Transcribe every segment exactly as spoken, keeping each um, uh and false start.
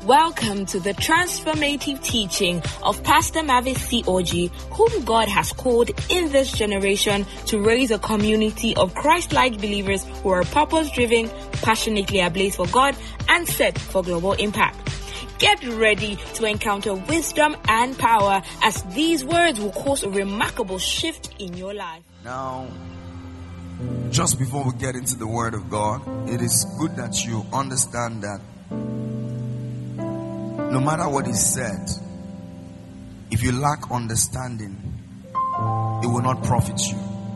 Welcome to the transformative teaching of Pastor Mavis C. Oji, whom God has called in this generation to raise a community of Christ-like believers who are purpose-driven, passionately ablaze for God, and set for global impact. Get ready to encounter wisdom and power as these words will cause a remarkable shift in your life. Now, just before we get into the Word of God, it is good that you understand that no matter what is said, if you lack understanding, it will not profit you.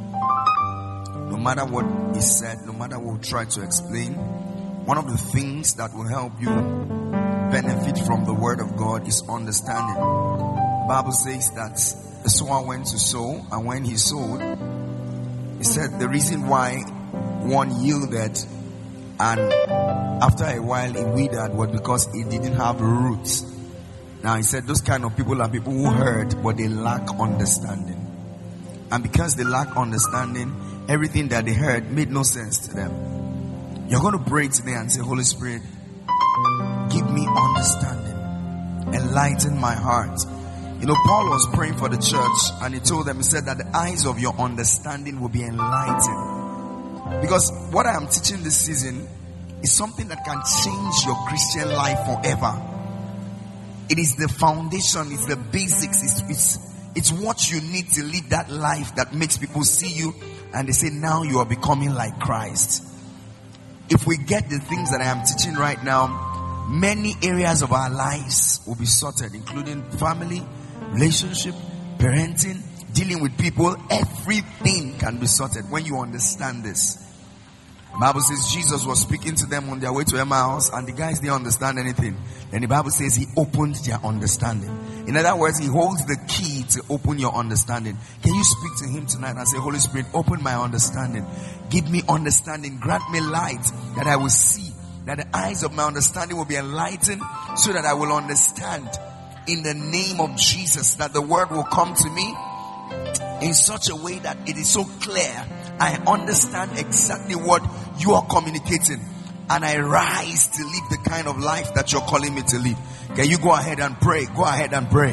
No matter what is said, no matter what we try to explain, one of the things that will help you benefit from the Word of God is understanding. The Bible says that the sower went to sow, and when he sowed, he said the reason why one yielded and after a while it withered was because it didn't have roots. Now he said those kind of people are people who heard but they lack understanding. And because they lack understanding, everything that they heard made no sense to them. You're going to pray today and say, Holy Spirit, give me understanding. Enlighten my heart. You know, Paul was praying for the church and he told them, he said that the eyes of your understanding will be enlightened. Because what I am teaching this season is something that can change your Christian life forever. It is the foundation, it's the basics, it's, it's, it's what you need to live that life that makes people see you and they say, now you are becoming like Christ. If we get the things that I am teaching right now, many areas of our lives will be sorted, including family, relationship, parenting, dealing with people. Everything can be sorted when you understand this. The Bible says Jesus was speaking to them on their way to Emmaus and the guys didn't understand anything. Then the Bible says he opened their understanding. In other words, he holds the key to open your understanding. Can you speak to him tonight and say, Holy Spirit, open my understanding. Give me understanding. Grant me light that I will see. That the eyes of my understanding will be enlightened so that I will understand in the name of Jesus, that the word will come to me in such a way that it is so clear. I understand exactly what you are communicating and I rise to live the kind of life that you're calling me to live. Can you go ahead and pray? Go ahead and pray.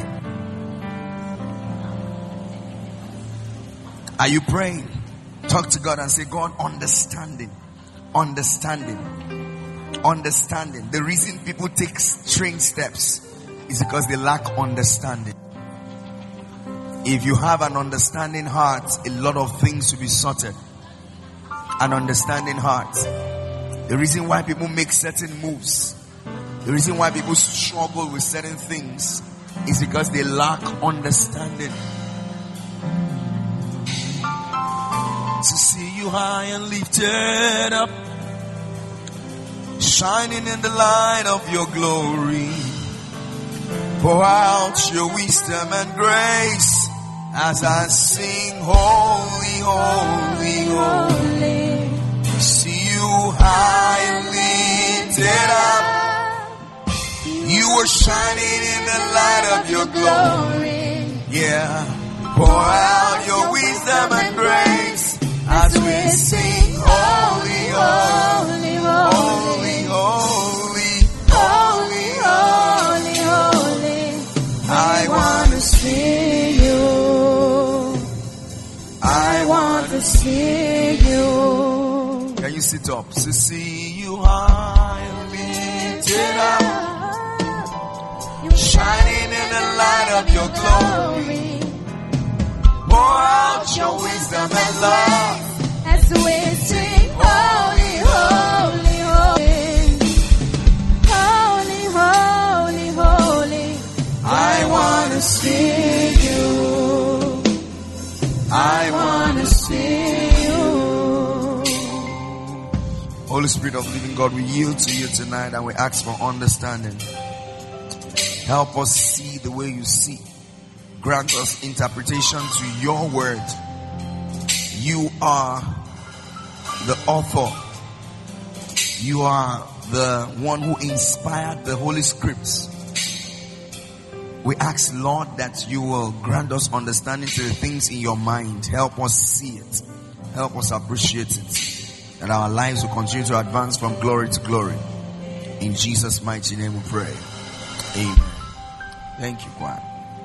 Are you praying? Talk to God and say, God, understanding, understanding, understanding. The reason people take strange steps is because they lack understanding. If you have an understanding heart, a lot of things will be sorted. An understanding heart. The reason why people make certain moves, the reason why people struggle with certain things is because they lack understanding. To see you high and lifted up, shining in the light of your glory. Pour out your wisdom and grace as I sing, holy, holy, holy. See you high and lifted up. You are shining in the light of your glory. Yeah. Pour out your wisdom and grace as we sing, holy, holy, holy, holy, holy, holy, holy. I want to see you. I want to see you. Can you sit up? To see you high and lifted up, shining in the light of your glory. Pour out your wisdom and love as we sing, holy, holy, holy, holy, holy, holy. I want to see you. I want to see you. Holy Spirit of living God, we yield to you tonight and we ask for understanding. Help us see the way you see. Grant us interpretation to your word. You are the author. You are the one who inspired the Holy Scripts. We ask, Lord, that you will grant us understanding to the things in your mind. Help us see it. Help us appreciate it. And our lives will continue to advance from glory to glory. In Jesus' mighty name we pray. Amen. Thank you, choir.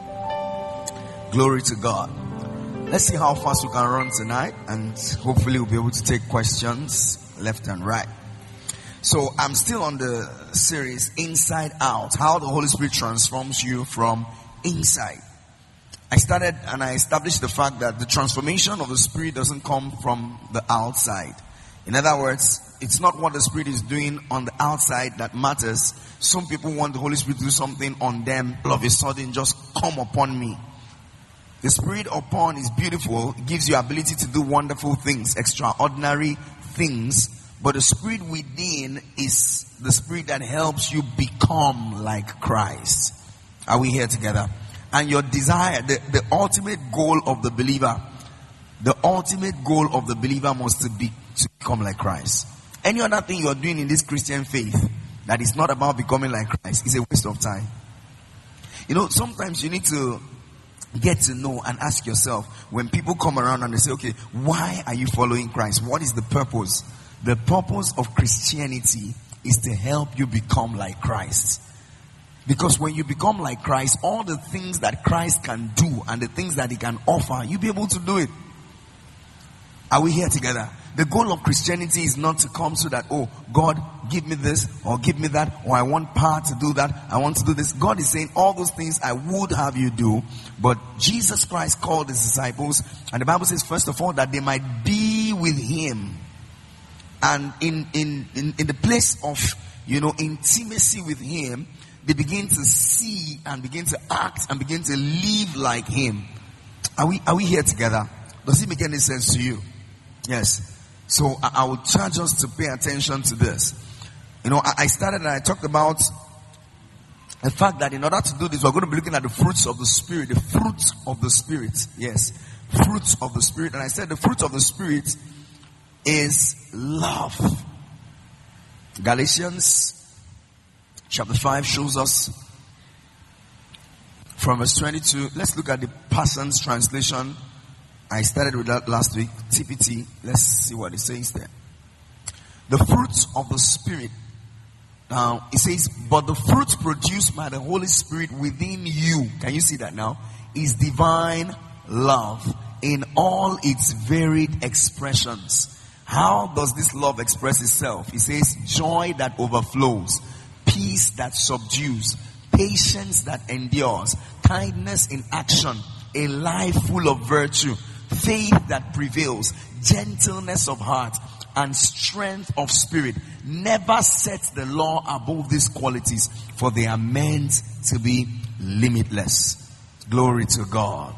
Glory to God. Let's see how fast we can run tonight, and hopefully we'll be able to take questions left and right. So I'm still on the series Inside Out, how the Holy Spirit transforms you from inside. I started and I established the fact that the transformation of the Spirit doesn't come from the outside. In other words, it's not what the Spirit is doing on the outside that matters. Some people want the Holy Spirit to do something on them, all of a sudden just come upon me. The Spirit upon is beautiful. It gives you ability to do wonderful things, extraordinary things. But the Spirit within is the Spirit that helps you become like Christ. Are we here together? And your desire, the, the ultimate goal of the believer, the ultimate goal of the believer must be to become like Christ. Any other thing you are doing in this Christian faith that is not about becoming like Christ is a waste of time. You know, sometimes you need to get to know and ask yourself, when people come around and they say, okay, why are you following Christ? What is the purpose? The purpose of Christianity is to help you become like Christ. Because when you become like Christ, all the things that Christ can do and the things that he can offer, you'll be able to do it. Are we here together? The goal of Christianity is not to come so that, oh, God, give me this or give me that, or I want power to do that, I want to do this. God is saying all those things I would have you do. But Jesus Christ called his disciples, and the Bible says, first of all, that they might be with him. And in, in, in, in the place of, you know, intimacy with him, they begin to see and begin to act and begin to live like him. Are we, are we here together? Does it make any sense to you? Yes. So I, I would charge us to pay attention to this. You know, I, I started and I talked about the fact that in order to do this, we're going to be looking at the fruits of the Spirit. The fruits of the Spirit. Yes. Fruits of the Spirit. And I said the fruit of the Spirit is love. Galatians chapter five shows us from verse twenty-two. Let's look at the Parsons translation. I started with that last week. T P T. Let's see what it says there. The fruits of the Spirit. Now, it says, but the fruit produced by the Holy Spirit within you, can you see that now? Is divine love in all its varied expressions. How does this love express itself? It says, joy that overflows, peace that subdues, patience that endures, kindness in action, a life full of virtue, faith that prevails, gentleness of heart, and strength of spirit. Never set the law above these qualities, for they are meant to be limitless. Glory to God.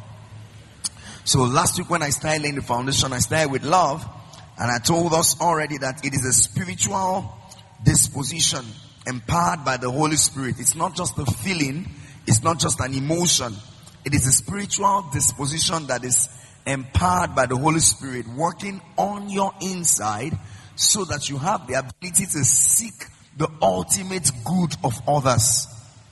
So last week when I started laying the foundation, I started with love, and I told us already that it is a spiritual disposition empowered by the Holy Spirit. It's not just a feeling, it's not just an emotion. It is a spiritual disposition that is empowered by the Holy Spirit working on your inside so that you have the ability to seek the ultimate good of others.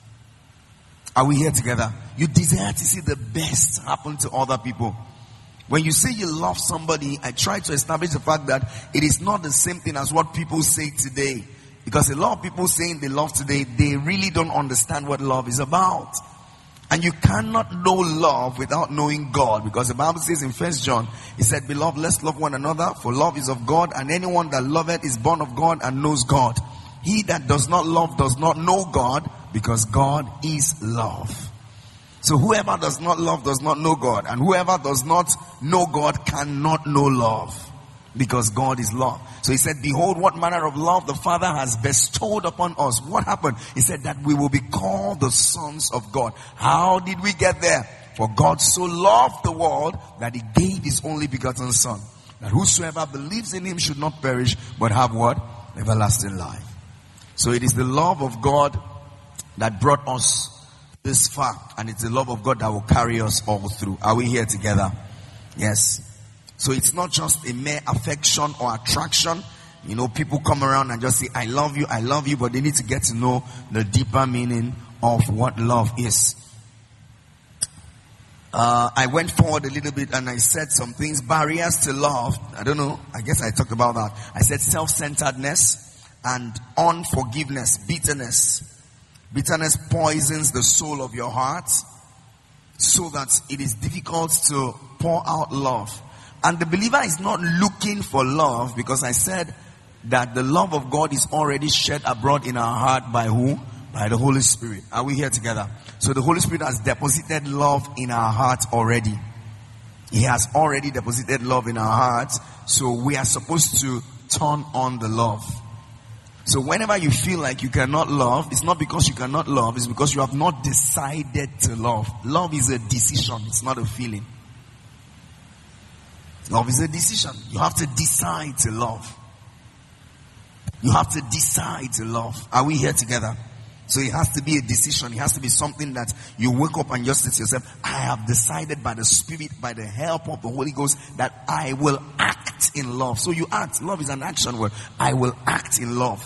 Are we here together? You desire to see the best happen to other people. When you say you love somebody, I try to establish the fact that it is not the same thing as what people say today. Because a lot of people saying they love today, they really don't understand what love is about. And you cannot know love without knowing God. Because the Bible says in First John, it said, beloved, let's love one another, for love is of God, and anyone that loveth is born of God and knows God. He that does not love does not know God, because God is love. So whoever does not love does not know God, and whoever does not know God cannot know love, because God is love. So he said, behold, what manner of love the Father has bestowed upon us. What happened? He said that we will be called the sons of God. How did we get there? For God so loved the world that he gave his only begotten Son, that whosoever believes in him should not perish, but have what? Everlasting life. So it is the love of God that brought us this far, and it's the love of God that will carry us all through. Are we here together? Yes. So it's not just a mere affection or attraction. You know, people come around and just say, I love you, I love you, but they need to get to know the deeper meaning of what love is. Uh, I went forward a little bit and I said some things. Barriers to love. I don't know. I guess I talked about that. I said self-centeredness and unforgiveness, bitterness, Bitterness poisons the soul of your heart so that it is difficult to pour out love. And the believer is not looking for love, because I said that the love of God is already shed abroad in our heart by who? By the Holy Spirit. Are we here together? So the Holy Spirit has deposited love in our heart already. He has already deposited love in our hearts. So we are supposed to turn on the love. So whenever you feel like you cannot love, it's not because you cannot love, it's because you have not decided to love. Love is a decision, it's not a feeling. Love is a decision. You have to decide to love. You have to decide to love. Are we here together? So it has to be a decision. It has to be something that you wake up and just say to yourself, I have decided by the Spirit, by the help of the Holy Ghost, that I will act in love. So you act. Love is an action word. I will act in love.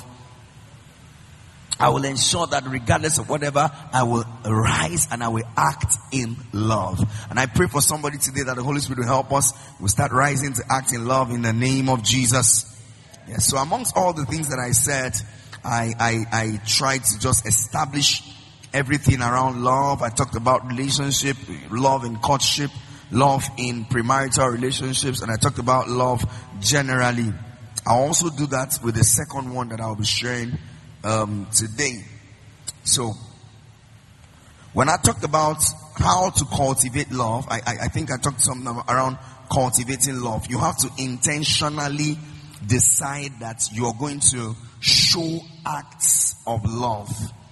I will ensure that regardless of whatever, I will rise and I will act in love. And I pray for somebody today that the Holy Spirit will help us. We'll start rising to act in love in the name of Jesus. Yes, so amongst all the things that I said, I, I, I tried to just establish everything around love. I talked about relationship, love in courtship, love in premarital relationships, and I talked about love generally. I'll also do that with the second one that I'll be sharing um, today. So, when I talked about how to cultivate love, I, I, I think I talked something around cultivating love. You have to intentionally decide that you are going to show acts of love.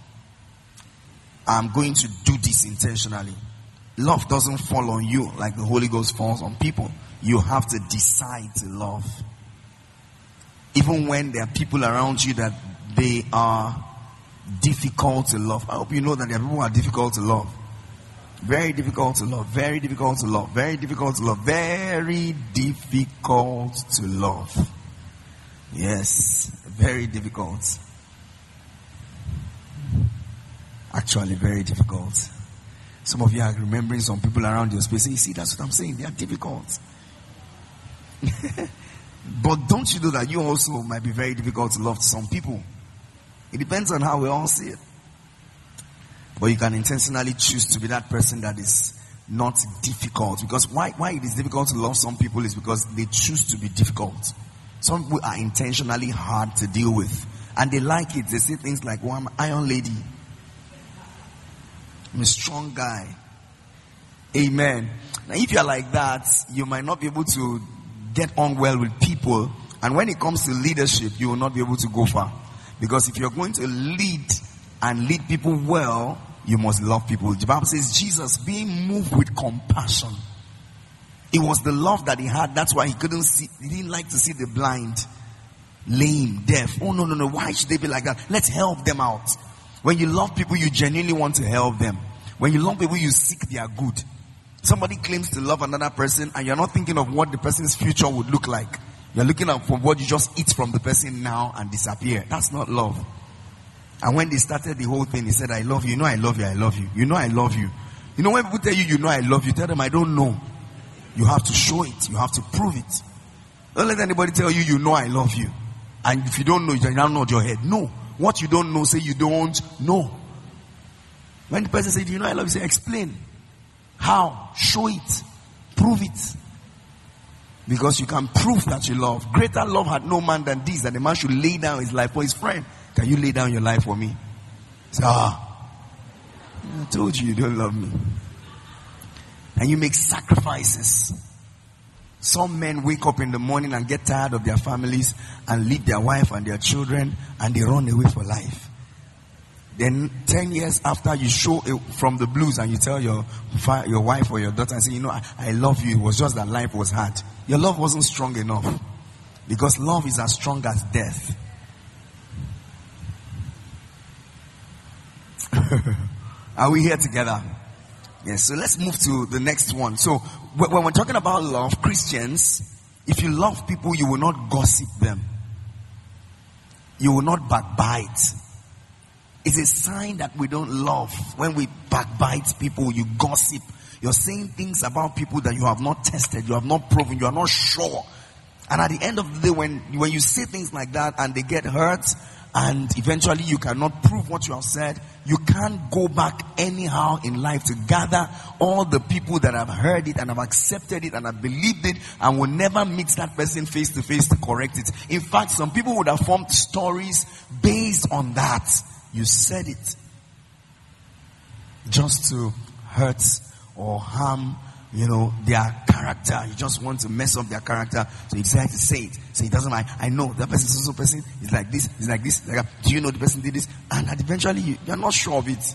I'm going to do this intentionally. Love doesn't fall on you like the Holy Ghost falls on people. You have to decide to love. Even when there are people around you that they are difficult to love. I hope you know that there are people who are difficult to love. Very difficult to love. Very difficult to love. Very difficult to love. Very difficult to love. Yes, very difficult. Actually, very difficult. Some of you are remembering some people around your space. You see, that's what I'm saying. They are difficult. But don't you know that you also might be very difficult to love to some people? It depends on how we all see it. But you can intentionally choose to be that person that is not difficult. Because why, why it is difficult to love some people is because they choose to be difficult. Some people are intentionally hard to deal with. And they like it. They say things like, well, I'm an iron lady. I'm a strong guy. Amen. Now, if you're like that, you might not be able to get on well with people. And when it comes to leadership, you will not be able to go far. Because if you're going to lead and lead people well, you must love people. The Bible says Jesus being moved with compassion. It was the love that he had. That's why he couldn't see. He didn't like to see the blind, lame, deaf. Oh, no, no, no. Why should they be like that? Let's help them out. When you love people, you genuinely want to help them. When you love people, you seek their good. Somebody claims to love another person and you're not thinking of what the person's future would look like. You're looking at for what you just eat from the person now and disappear. That's not love. And when they started the whole thing, he said, I love you. You know I love you. I love you. You know I love you. You know when people tell you, you know I love you, tell them I don't know. You have to show it. You have to prove it. Don't let anybody tell you, you know I love you. And if you don't know, you don't nod your head. No. What you don't know, say you don't know. When the person says, you know I love you, say explain. How? Show it. Prove it. Because you can prove that you love. Greater love had no man than this, that a man should lay down his life for his friend. Can you lay down your life for me? Say, ah, I told you you don't love me. And you make sacrifices. Some men wake up in the morning and get tired of their families and leave their wife and their children and they run away for life. Then ten years after you show it from the blues and you tell your your wife or your daughter and say, you know, I, I love you. It was just that life was hard. Your love wasn't strong enough. Because love is as strong as death. Are we here together? Yes, so let's move to the next one. So when we're talking about love, Christians, if you love people, you will not gossip them. You will not backbite. It's a sign that we don't love. When we backbite people, you gossip. You're saying things about people that you have not tested, you have not proven, you are not sure. And at the end of the day, when, when you say things like that and they get hurt, and eventually you cannot prove what you have said, you can't go back anyhow in life to gather all the people that have heard it and have accepted it and have believed it and will never meet that person face to face to correct it. In fact, some people would have formed stories based on that. You said it just to hurt or harm, you know, their character. You just want to mess up their character, so you decide to say it. So he doesn't like, I know that person is also person is like this, is like this. Like that. Do you know the person did this? And eventually you, you're not sure of it.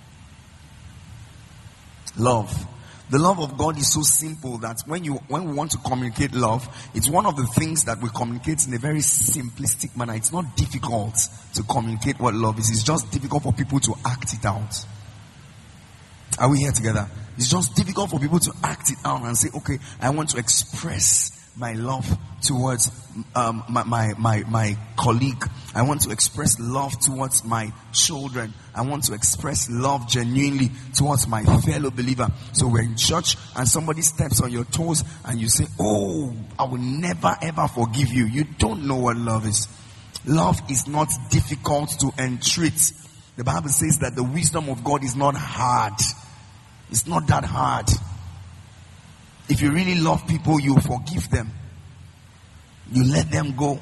Love. The love of God is so simple that when you when we want to communicate love, it's one of the things that we communicate in a very simplistic manner. It's not difficult to communicate what love is. It's just difficult for people to act it out. Are we here together? It's just difficult for people to act it out and say, okay, I want to express my love towards um, my, my, my, my colleague. I want to express love towards my children. I want to express love genuinely towards my fellow believer. So we're in church and somebody steps on your toes and you say, oh, I will never ever forgive you. You don't know what love is. Love is not difficult to entreat. The Bible says that the wisdom of God is not hard. It's not that hard. If you really love people, you forgive them. You let them go.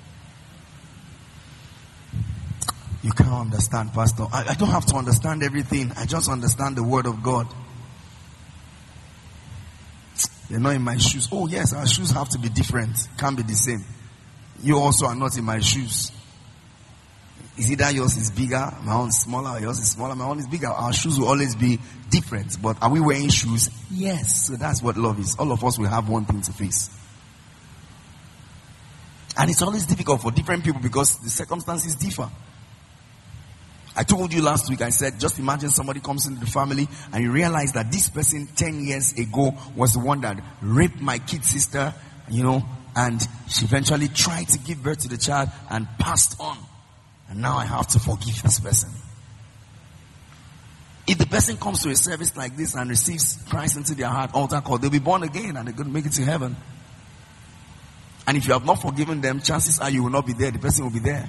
You can't understand, Pastor. I, I don't have to understand everything. I just understand the word of God. They're not in my shoes. Oh yes, our shoes have to be different. Can't be the same. You also are not in my shoes. Is either yours is bigger, my own is smaller, or yours is smaller, my own is bigger. Our shoes will always be different. But are we wearing shoes? Yes. So that's what love is. All of us will have one thing to face. And it's always difficult for different people because the circumstances differ. I told you last week, I said, just imagine somebody comes into the family and you realize that this person ten years ago was the one that raped my kid sister, you know, and she eventually tried to give birth to the child and passed on. And now I have to forgive this person. If the person comes to a service like this and receives Christ into their heart, altar call, they'll be born again and they're going to make it to heaven. And if you have not forgiven them, chances are you will not be there. The person will be there.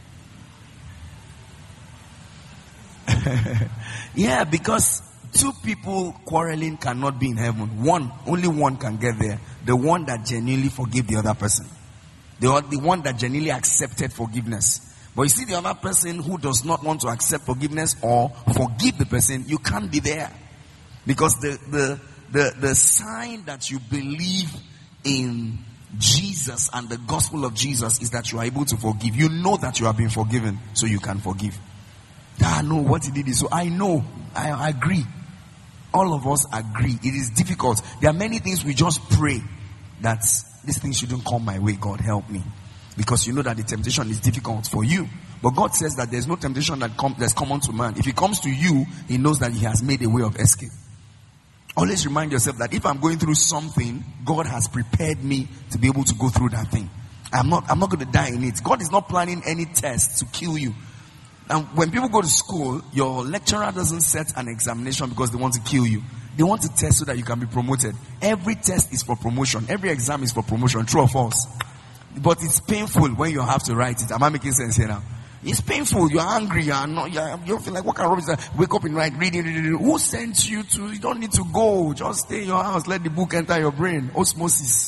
Yeah, because two people quarreling cannot be in heaven. One, only one can get there. The one that genuinely forgave the other person. The, the one that genuinely accepted forgiveness. But you see the other person who does not want to accept forgiveness or forgive the person, you can't be there. Because the, the, the, the sign that you believe in Jesus and the gospel of Jesus is that you are able to forgive. You know that you have been forgiven, so you can forgive. Ah, no, what he did is so. I know, I, I agree. All of us agree. It is difficult. There are many things we just pray that this thing shouldn't come my way. God help me. Because you know that the temptation is difficult for you. But God says that there's no temptation that com- that's common to man. If it comes to you, he knows that he has made a way of escape. Always remind yourself that if I'm going through something, God has prepared me to be able to go through that thing. I'm not, I'm not going to die in it. God is not planning any test to kill you. And when people go to school, your lecturer doesn't set an examination because they want to kill you. They want to test so that you can be promoted. Every test is for promotion. Every exam is for promotion. True or false? But it's painful when you have to write it. Am I making sense here now? It's painful. You're angry. You're not. You're, you feel like, what kind of rubbish is that? Wake up in night, reading, reading, reading. Who sent you to? You don't need to go. Just stay in your house. Let the book enter your brain. Osmosis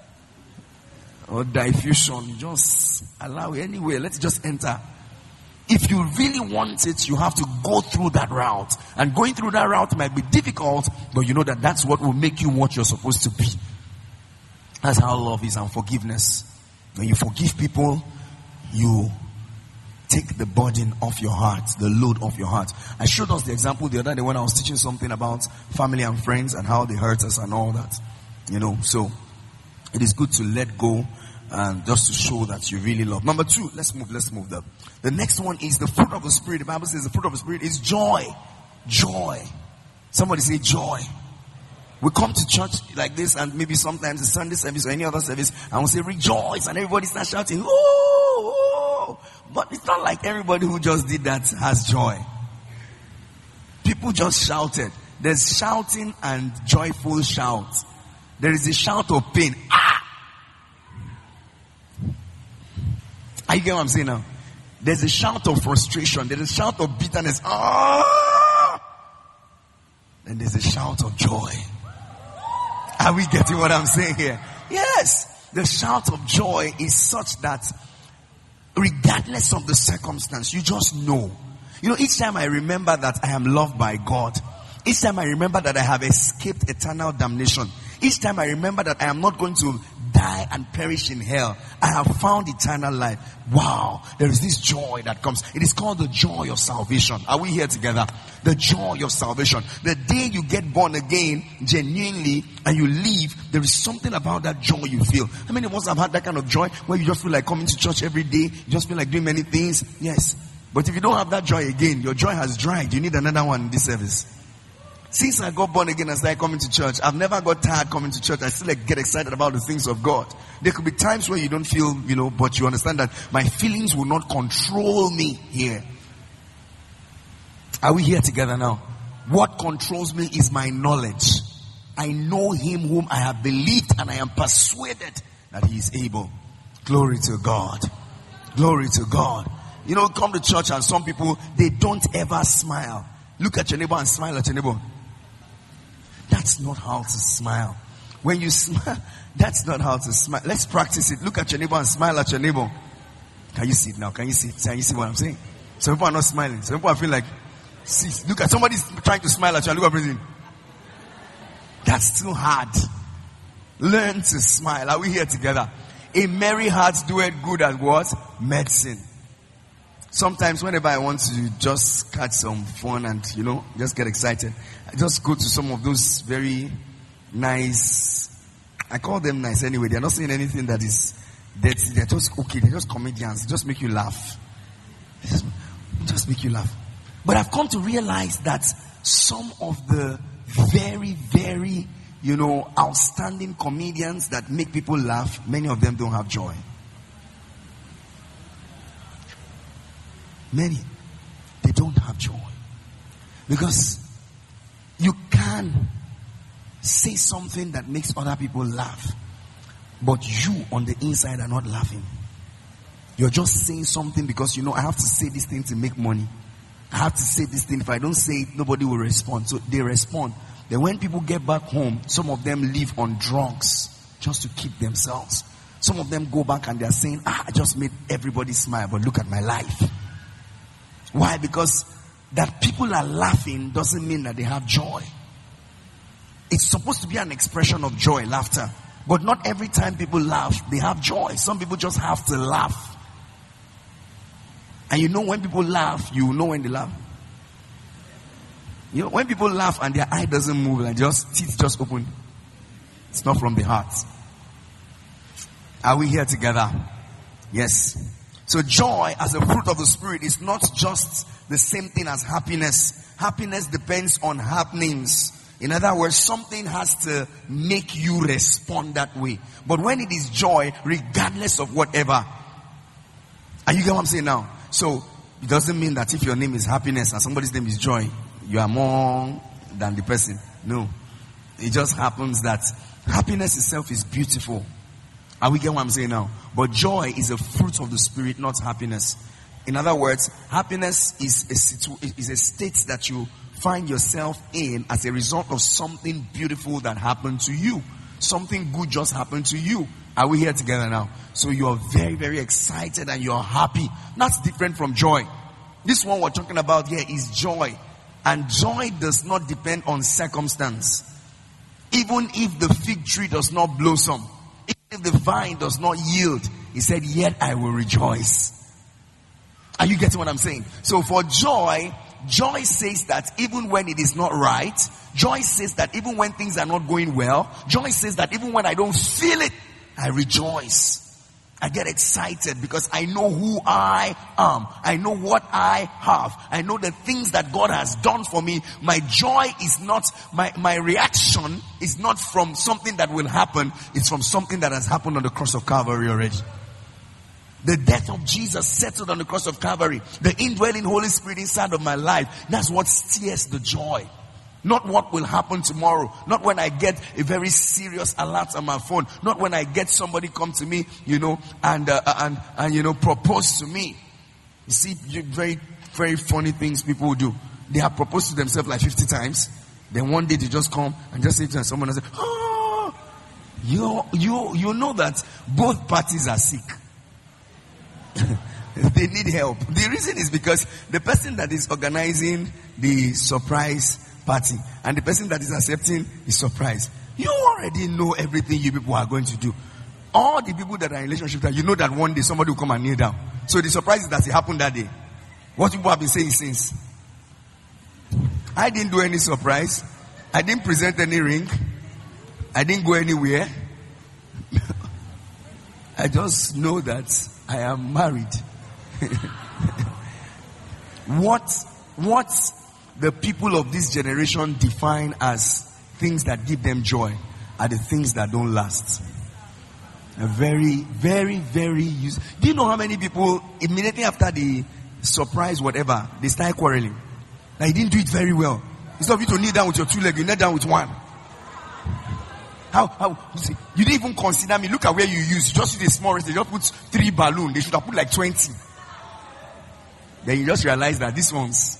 or diffusion. Just allow it anyway. Let it just enter. If you really want it, you have to go through that route. And going through that route might be difficult, but you know that that's what will make you what you're supposed to be. That's how love is and forgiveness. When you forgive people, you take the burden off your heart, the load off your heart. I showed us the example the other day when I was teaching something about family and friends and how they hurt us and all that. You know, so it is good to let go and just to show that you really love. Number two, let's move, let's move that. The next one is the fruit of the Spirit. The Bible says the fruit of the Spirit is joy. Joy. Somebody say joy. We come to church like this and maybe sometimes the Sunday service or any other service and we say rejoice and everybody starts shouting, ooh, ooh. But it's not like everybody who just did that has joy. People just shouted. There's shouting and joyful shout. There is a shout of pain. Ah! Are you getting what I'm saying now? There's a shout of frustration. There's a shout of bitterness. Ah! And there's a shout of joy. Are we getting what I'm saying here? Yes. The shout of joy is such that regardless of the circumstance, you just know. You know, each time I remember that I am loved by God, each time I remember that I have escaped eternal damnation, each time I remember that I am not going to die and perish in hell, I have found eternal life. Wow, there is this joy that comes. It is called the joy of salvation. Are we here together? The joy of salvation. The day you get born again, genuinely, and you leave, there is something about that joy you feel. How many of us have had that kind of joy where you just feel like coming to church every day? You just feel like doing many things? Yes. But if you don't have that joy again, your joy has dried. You need another one in this service. Since I got born again and started coming to church, I've never got tired coming to church. I still like get excited about the things of God. There could be times where you don't feel, you know, but you understand that my feelings will not control me here. Are we here together now? What controls me is my knowledge. I know him whom I have believed, and I am persuaded that he is able. Glory to God. Glory to God. You know, come to church and some people, they don't ever smile. Look at your neighbor and smile at your neighbor. That's not how to smile. When you smile, that's not how to smile. Let's practice it. Look at your neighbor and smile at your neighbor. Can you see it now? Can you see it? Can you see what I'm saying? Some people are not smiling. Some people are feeling like, see, look at somebody's trying to smile at you and look at everything. That's too hard. Learn to smile. Are we here together? A merry heart doeth good as what? Medicine. Sometimes whenever I want to just catch some fun and, you know, just get excited, I just go to some of those very nice, I call them nice anyway. They're not saying anything that is dirty. They're just okay. They're just comedians. They just make you laugh. They just, just make you laugh. But I've come to realize that some of the very, very, you know, outstanding comedians that make people laugh, many of them don't have joy. Many, they don't have joy. Because you can say something that makes other people laugh, but you on the inside are not laughing. You're just saying something because you know, I have to say this thing to make money. I have to say this thing. If I don't say it, nobody will respond. So they respond. Then when people get back home, some of them live on drugs just to keep themselves. Some of them go back and they're saying, ah, I just made everybody smile, but look at my life. Why? Because that people are laughing doesn't mean that they have joy. It's supposed to be an expression of joy, laughter. But not every time people laugh, they have joy. Some people just have to laugh. And you know when people laugh, you know when they laugh. You know, when people laugh and their eye doesn't move, like just teeth just open, it's not from the heart. Are we here together? Yes. So joy as a fruit of the Spirit is not just the same thing as happiness. Happiness depends on happenings. In other words, something has to make you respond that way. But when it is joy, regardless of whatever. Are you get what I'm saying now? So it doesn't mean that if your name is happiness and somebody's name is joy, you are more than the person. No. It just happens that happiness itself is beautiful. Are we getting what I'm saying now? But joy is a fruit of the Spirit, not happiness. In other words, happiness is a, situ- is a state that you find yourself in as a result of something beautiful that happened to you. Something good just happened to you. Are we here together now? So you are very, very excited and you are happy. That's different from joy. This one we're talking about here is joy. And joy does not depend on circumstance. Even if the fig tree does not blossom, if the vine does not yield, he said, yet I will rejoice. Are you getting what I'm saying? So for joy, joy says that even when it is not right, joy says that even when things are not going well, joy says that even when I don't feel it, I rejoice. I get excited because I know who I am. I know what I have. I know the things that God has done for me. My joy is not, my, my reaction is not from something that will happen. It's from something that has happened on the cross of Calvary already. The death of Jesus settled on the cross of Calvary. The indwelling Holy Spirit inside of my life. That's what steers the joy. Not what will happen tomorrow. Not when I get a very serious alert on my phone. Not when I get somebody come to me, you know, and, uh, and, and, you know, propose to me. You see very, very funny things people do. They have proposed to themselves like fifty times. Then one day they just come and just say to someone and say, oh, you, you, you know that both parties are sick. They need help. The reason is because the person that is organizing the surprise party and the person that is accepting the surprise, you already know everything you people are going to do. All the people that are in relationship, that you know that one day somebody will come and kneel down. So the surprise is that it happened that day. What people have been saying since. I didn't do any surprise. I didn't present any ring. I didn't go anywhere. I just know that I am married. what, what the people of this generation define as things that give them joy are the things that don't last. A very, very, very use. Do you know how many people immediately after the surprise, whatever, they start quarreling? Like, you didn't do it very well. Instead of you to kneel down with your two legs, you kneel down with one. How, how, you, see, you didn't even consider me. Look at where you use. You just use a small rest. They just put three balloons. They should have put like twenty. Then you just realize that this one's.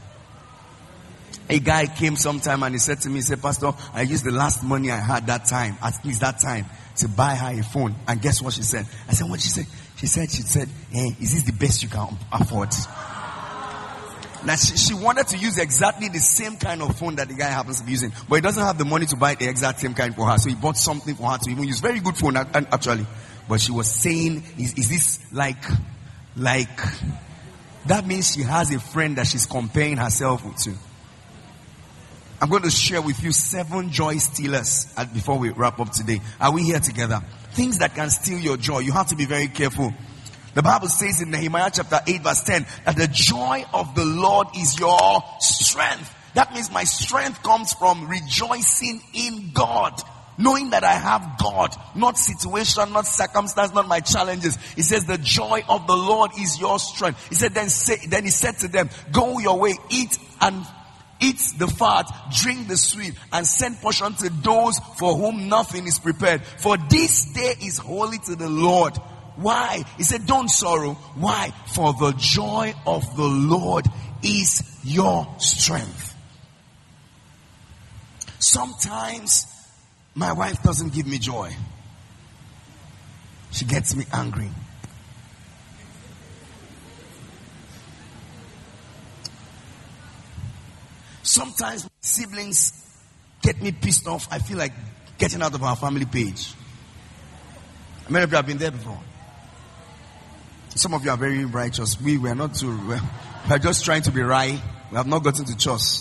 A guy came sometime and he said to me, he said, Pastor, I used the last money I had that time, at least that time, to buy her a phone. And guess what she said? I said, what she said? She said, she said, hey, is this the best you can afford? Now she, she wanted to use exactly the same kind of phone that the guy happens to be using, but he doesn't have the money to buy the exact same kind for her. So he bought something for her to even use. Very good phone actually. But she was saying, is, is this like, like, that means she has a friend that she's comparing herself to. I'm going to share with you seven joy stealers before we wrap up today. Are we here together? Things that can steal your joy. You have to be very careful. The Bible says in Nehemiah chapter eight verse ten that the joy of the Lord is your strength. That means my strength comes from rejoicing in God. Knowing that I have God, not situation, not circumstance, not my challenges. He says the joy of the Lord is your strength. He said then say, then he said to them, go your way, eat and eat the fat, drink the sweet, and send portion to those for whom nothing is prepared. For this day is holy to the Lord. Why? He said, don't sorrow. Why? For the joy of the Lord is your strength. Sometimes my wife doesn't give me joy. She gets me angry. Sometimes siblings get me pissed off. I feel like getting out of our family page. Many of you have been there before. Some of you are very righteous. We were not too. We are just trying to be right. We have not gotten to church.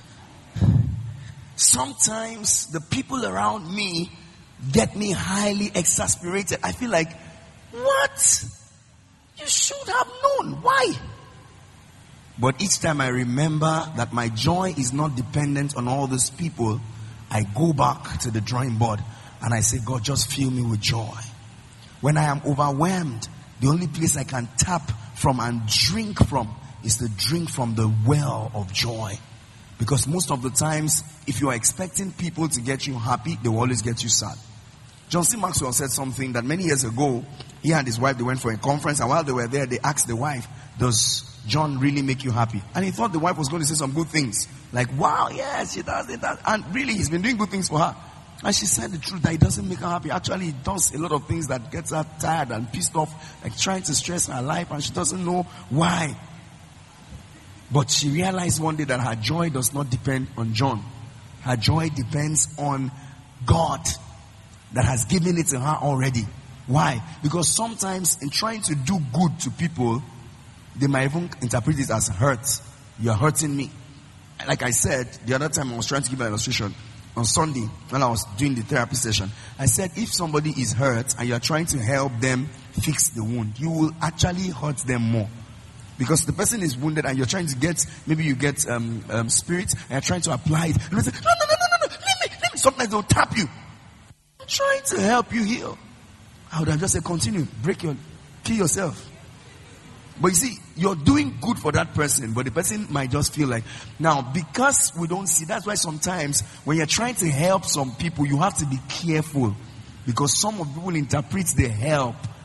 Sometimes the people around me get me highly exasperated. I feel like, what? You should have known. Why? But each time I remember that my joy is not dependent on all these people, I go back to the drawing board and I say, God, just fill me with joy. When I am overwhelmed, the only place I can tap from and drink from is to drink from the well of joy. Because most of the times, if you are expecting people to get you happy, they will always get you sad. John C. Maxwell said something that many years ago, he and his wife, they went for a conference, and while they were there, they asked the wife, does John really make you happy? And he thought the wife was going to say some good things. Like, wow, yes, she does it. Does. And really, he's been doing good things for her. And she said the truth that it doesn't make her happy. Actually, it does a lot of things that gets her tired and pissed off, like trying to stress her life, and she doesn't know why. But she realized one day that her joy does not depend on John. Her joy depends on God that has given it to her already. Why? Because sometimes in trying to do good to people, they might even interpret it as hurt. You are hurting me. Like I said, the other time I was trying to give an illustration. On Sunday, when I was doing the therapy session, I said if somebody is hurt and you are trying to help them fix the wound, you will actually hurt them more. Because the person is wounded and you're trying to get, maybe you get um, um, spirit and you're trying to apply it. And they say, no, no, no, no, no, leave me, leave me. Sometimes they'll tap you. I'm trying to help you heal. I would have just said, continue, break your, kill yourself. But you see, you're doing good for that person, but the person might just feel like, now, because we don't see, that's why sometimes when you're trying to help some people, you have to be careful. Because some of people interpret the help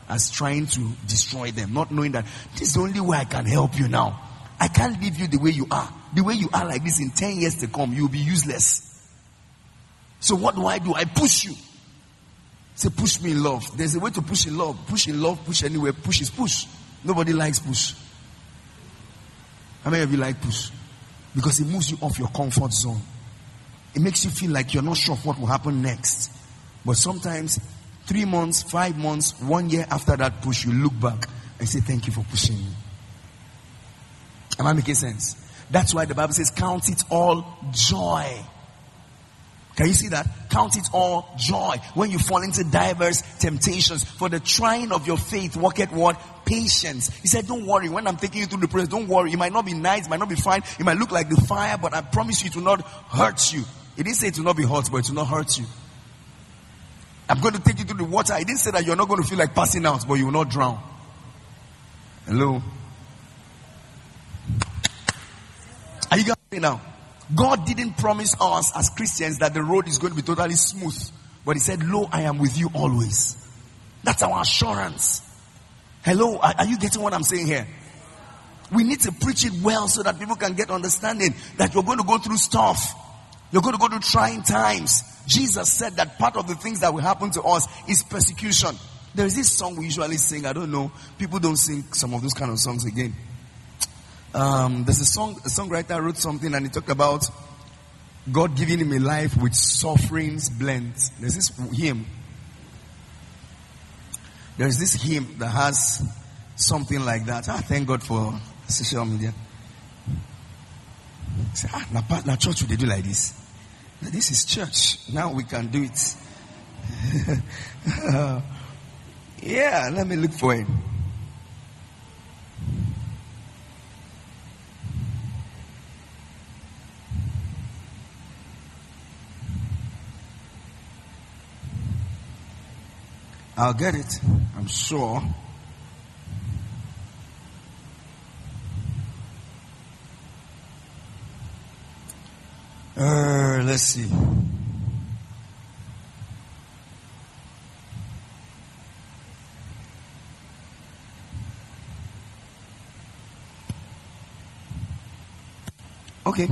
as trying to destroy them, not knowing that this is the only way I can help you now. I can't leave you the way you are. The way you are like this, in ten years to come, you'll be useless. So what do I do? I push you. Say, push me in love. There's a way to push in love. Push in love, push anywhere. Push is push. Nobody likes push. How many of you like push? Because it moves you off your comfort zone. It makes you feel like you're not sure of what will happen next. But sometimes, three months, five months, one year after that push, you look back and say, thank you for pushing me. Am I making sense? That's why the Bible says, count it all joy. Can you see that? Count it all joy when you fall into diverse temptations. For the trying of your faith worketh what? Patience. He said, don't worry. When I'm taking you through the process, don't worry. It might not be nice, it might not be fine. It might look like the fire, but I promise you it will not hurt you. It didn't say it will not be hot, but it will not hurt you. I'm going to take you through the water. I didn't say that you're not going to feel like passing out, but you will not drown. Hello? Are you getting it now? God didn't promise us as Christians that the road is going to be totally smooth. But he said, lo, I am with you always. That's our assurance. Hello, are, are you getting what I'm saying here? We need to preach it well so that people can get understanding that you're going to go through stuff. You're going to go through trying times. Jesus said that part of the things that will happen to us is persecution. There is this song we usually sing. I don't know. People don't sing some of those kind of songs again. Um, there's a song, a songwriter wrote something and he talked about God giving him a life with sufferings blent. There's this hymn. There's this hymn that has something like that. Ah, thank God for social media. Say, ah, na, na church they do like this. This is church. Now we can do it. uh, yeah, let me look for it. I'll get it, I'm sure. Uh, let's see. Okay.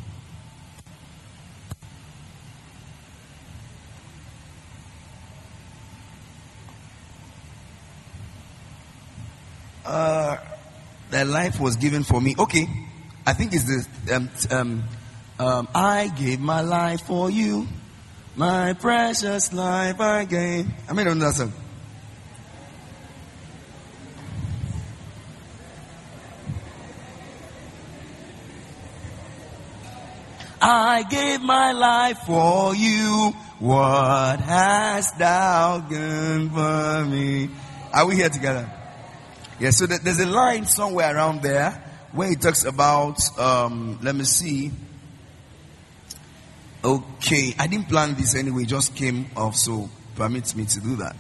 Uh, that life was given for me. Okay, I think it's the um, um, um, I gave my life for you, my precious life I gave. I mean, I don't know that song. I gave my life for you. What hast thou done for me? Are we here together? Yeah, so there's a line somewhere around there where he talks about, um, let me see. Okay, I didn't plan this anyway, it just came off, so permit me to do that.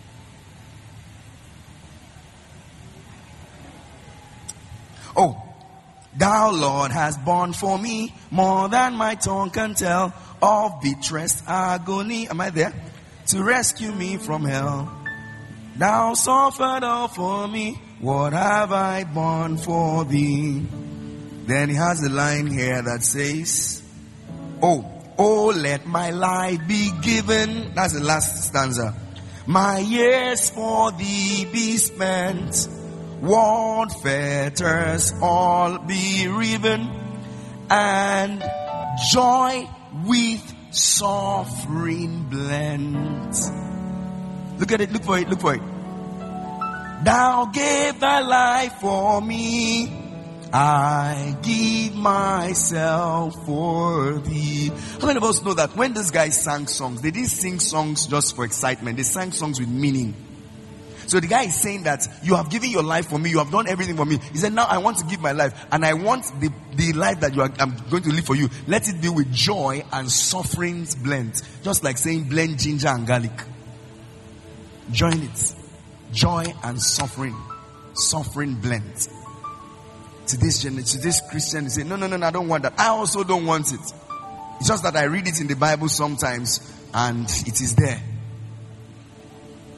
Oh, thou Lord hast borne for me more than my tongue can tell of bitterest agony. Am I there? To rescue me from hell. Thou suffered all for me. What have I borne for thee? Then he has a line here that says, Oh, oh, let my life be given. That's the last stanza. My years for thee be spent. What fetters all be riven. And joy with suffering blent. Look at it, look for it, look for it. Thou gave thy life for me. I give myself for thee. How many of us know that when these guys sang songs, they didn't sing songs just for excitement. They sang songs with meaning. So the guy is saying that you have given your life for me. You have done everything for me. He said, now I want to give my life. And I want the, the life that you are, I'm going to live for you. Let it be with joy and sufferings blend. Just like saying blend ginger and garlic. Join it. Joy and suffering. Suffering blend. To this generation, to this Christian, he say, no, no, no, no, I don't want that. I also don't want it. It's just that I read it in the Bible sometimes and it is there.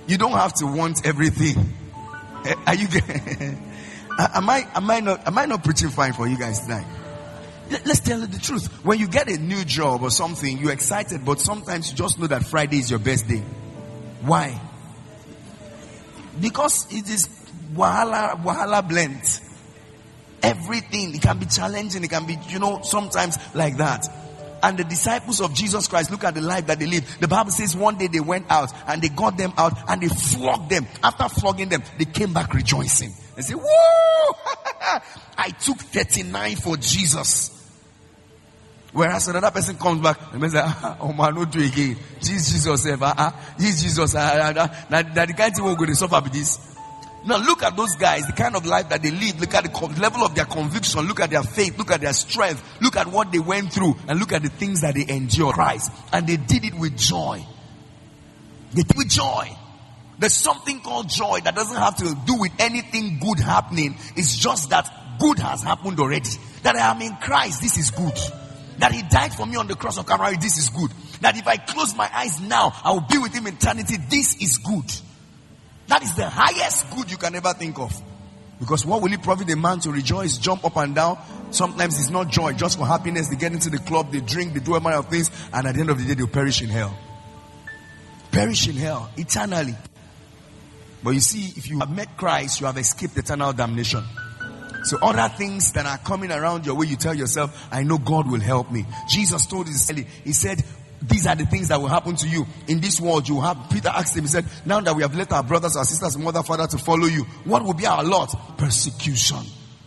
You don't have to want everything. Are you getting? Am I? Am I not? Am I not preaching fine for you guys tonight? Let's tell you the truth. When you get a new job or something, you're excited, but sometimes you just know that Friday is your best day. Why? Because it is wahala, wahala blend. Everything, it can be challenging, it can be, you know, sometimes like that. And the disciples of Jesus Christ, look at the life that they lived. The Bible says one day they went out and they got them out and they flogged them. After flogging them, they came back rejoicing. They say, woo! I took thirty-nine for Jesus. Whereas another person comes back and says, oh man, no do again. Jesus, Jesus, Jesus, Jesus, that the kind of thing we're going to suffer with this. Now look at those guys, the kind of life that they live. Look at the level of their conviction. Look at their faith. Look at their strength. Look at what they went through. And look at the things that they endured. Christ. And they did it with joy. They did it with joy. There's something called joy that doesn't have to do with anything good happening. It's just that good has happened already. That I am in Christ. This is good. That he died for me on the cross of Calvary. This is good. That if I close my eyes now, I will be with him in eternity. This is good. That is the highest good you can ever think of. Because what will it profit a man to rejoice, jump up and down? Sometimes it's not joy, just for happiness. They get into the club, they drink, they do a manner of things, and at the end of the day, they'll perish in hell. Perish in hell, eternally. But you see, if you have met Christ, you have escaped eternal damnation. So other things that are coming around your way, you tell yourself, I know God will help me. Jesus told his, he said, these are the things that will happen to you. In this world, you have, Peter asked him, he said, now that we have let our brothers, our sisters, mother, father to follow you, what will be our lot? Persecution.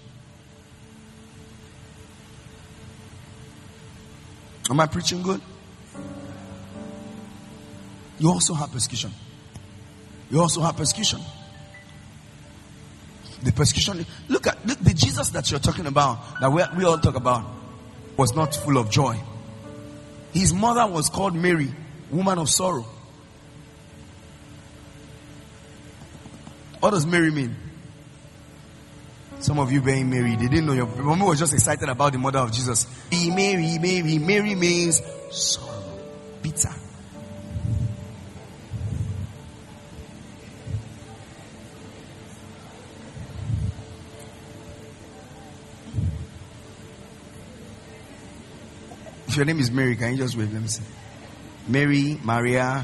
Am I preaching good? You also have persecution. You also have persecution. The persecution, look at look, the Jesus that you're talking about, that we, we all talk about, was not full of joy. His mother was called Mary, woman of sorrow. What does Mary mean? Some of you being Mary, they didn't know. Your mom was just excited about the mother of Jesus. Be Mary, Mary, Mary means sorrow, bitter. If your name is Mary, can you just wave? Let me see. Mary, Maria.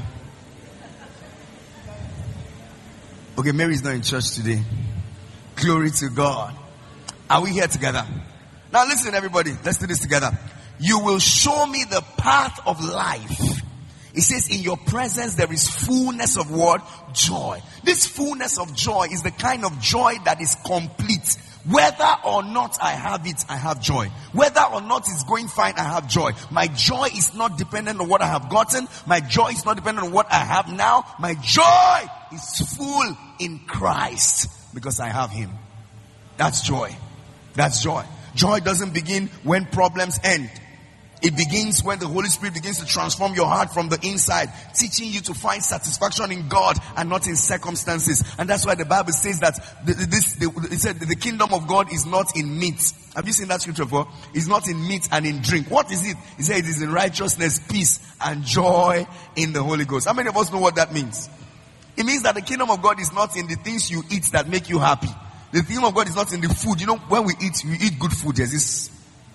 Okay, Mary is not in church today. Glory to God. Are we here together? Now listen, everybody. Let's do this together. You will show me the path of life. It says, in your presence there is fullness of what? Joy. This fullness of joy is the kind of joy that is complete. Whether or not I have it, I have joy. Whether or not it's going fine, I have joy. My joy is not dependent on what I have gotten. My joy is not dependent on what I have now. My joy is full in Christ because I have him. That's joy. That's joy. Joy doesn't begin when problems end. It begins when the Holy Spirit begins to transform your heart from the inside, teaching you to find satisfaction in God and not in circumstances. And that's why the Bible says that the, this, the, it said the kingdom of God is not in meat. Have you seen that scripture before? It's not in meat and in drink. What is it? He said it is in righteousness, peace, and joy in the Holy Ghost. How many of us know what that means? It means that the kingdom of God is not in the things you eat that make you happy. The kingdom of God is not in the food. You know, when we eat, we eat good food. There's this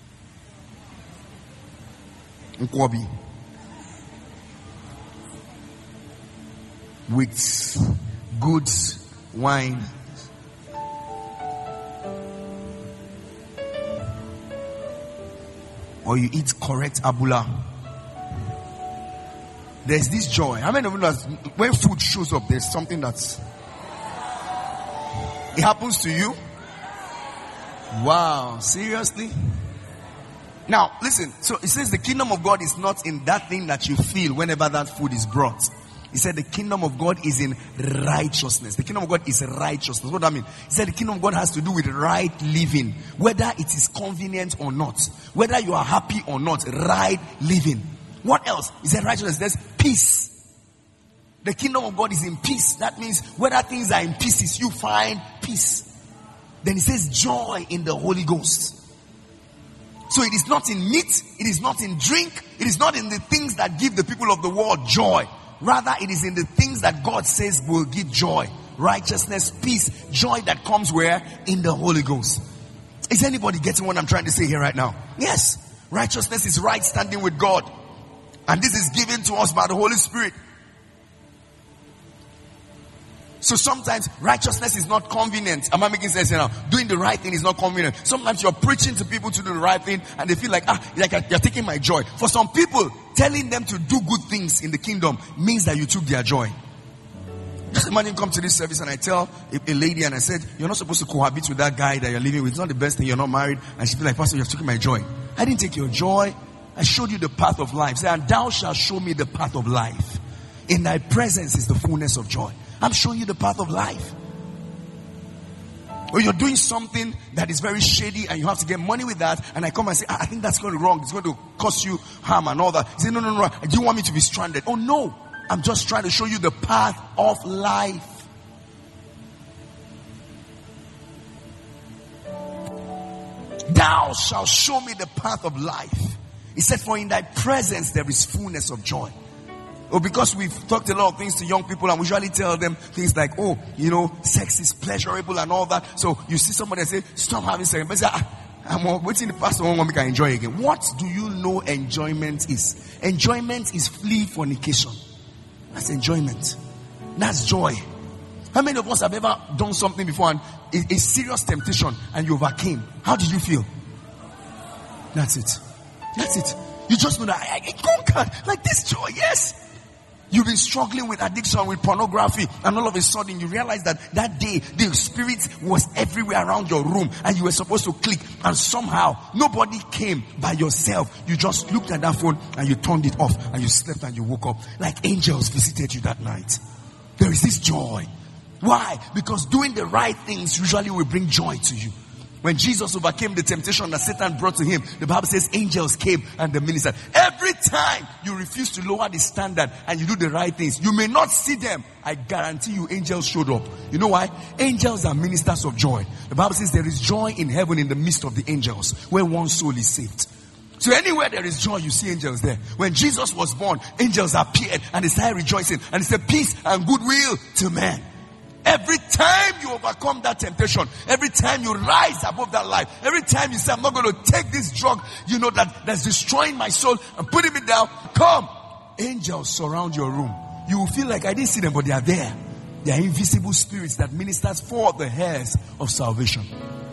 Nkwobi with good wine. Or you eat correct abula. There's this joy. How many of you know that when food shows up, there's something that's it happens to you? Wow, seriously? Now, listen. So it says the kingdom of God is not in that thing that you feel whenever that food is brought. He said the kingdom of God is in righteousness. The kingdom of God is righteousness. What does that mean? He said the kingdom of God has to do with right living. Whether it is convenient or not. Whether you are happy or not. Right living. What else? He said righteousness. There's peace. The kingdom of God is in peace. That means whether things are in pieces, you find peace. Then he says joy in the Holy Ghost. So it is not in meat, it is not in drink, it is not in the things that give the people of the world joy. Rather, it is in the things that God says will give joy. Righteousness, peace, joy that comes where? In the Holy Ghost. Is anybody getting what I'm trying to say here right now? Yes. Righteousness is right standing with God. And this is given to us by the Holy Spirit. So sometimes righteousness is not convenient. Am I making sense now? Doing the right thing is not convenient. Sometimes you're preaching to people to do the right thing and they feel like, ah, like you're taking my joy. For some people, telling them to do good things in the kingdom means that you took their joy. Just imagine come to this service and I tell a, a lady and I said, you're not supposed to cohabit with that guy that you're living with. It's not the best thing. You're not married. And she'd be like, Pastor, you have taken my joy. I didn't take your joy. I showed you the path of life. Say, and thou shalt show me the path of life. In thy presence is the fullness of joy. I'm showing you the path of life. Or you're doing something that is very shady and you have to get money with that, and I come and say, I think that's going wrong. It's going to cost you harm and all that. You say, no, no, no. Do you want me to be stranded? Oh, no. I'm just trying to show you the path of life. Thou shalt show me the path of life. He said, for in thy presence there is fullness of joy. Oh, because we've talked a lot of things to young people and we usually tell them things like, oh, you know, sex is pleasurable and all that. So you see somebody and say, stop having sex. But say, ah, I'm waiting the pastor one we can enjoy again. What do you know enjoyment is? Enjoyment is flee fornication. That's enjoyment. That's joy. How many of us have ever done something before and a, a serious temptation and you overcame? How did you feel? That's it. That's it. You just know that I, I conquered. Like this joy, yes. You've been struggling with addiction, with pornography, and all of a sudden you realize that that day the spirit was everywhere around your room and you were supposed to click, and somehow nobody came by yourself. You just looked at that phone and you turned it off and you slept and you woke up like angels visited you that night. There is this joy. Why? Because doing the right things usually will bring joy to you. When Jesus overcame the temptation that Satan brought to him, the Bible says angels came and they ministered. Every time you refuse to lower the standard and you do the right things, you may not see them. I guarantee you angels showed up. You know why? Angels are ministers of joy. The Bible says there is joy in heaven in the midst of the angels where one soul is saved. So anywhere there is joy, you see angels there. When Jesus was born, angels appeared and they started rejoicing. And they said, peace and goodwill to men. Every time you overcome that temptation, every time you rise above that life, every time you say, I'm not going to take this drug, you know, that, that's destroying my soul and putting it down, come. Angels surround your room. You will feel like I didn't see them, but they are there. They are invisible spirits that ministers for the heirs of salvation.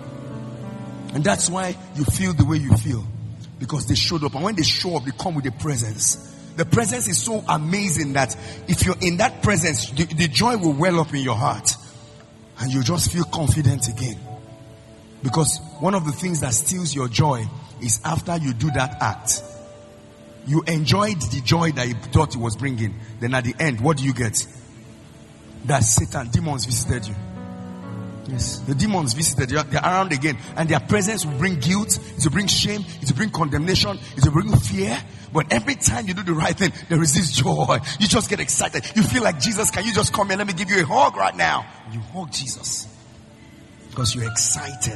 And that's why you feel the way you feel. Because they showed up. And when they show up, they come with a presence. The presence is so amazing that if you're in that presence, the, the joy will well up in your heart. And you just feel confident again. Because one of the things that steals your joy is after you do that act. You enjoyed the joy that you thought it was bringing. Then at the end, what do you get? That Satan, demons visited you. Yes. The demons visited you. They're around again. And their presence will bring guilt. It will bring shame. It will bring condemnation. It will bring fear. But every time you do the right thing, there is this joy. You just get excited. You feel like, Jesus, can you just come here? Let me give you a hug right now. You hug Jesus. Because you're excited.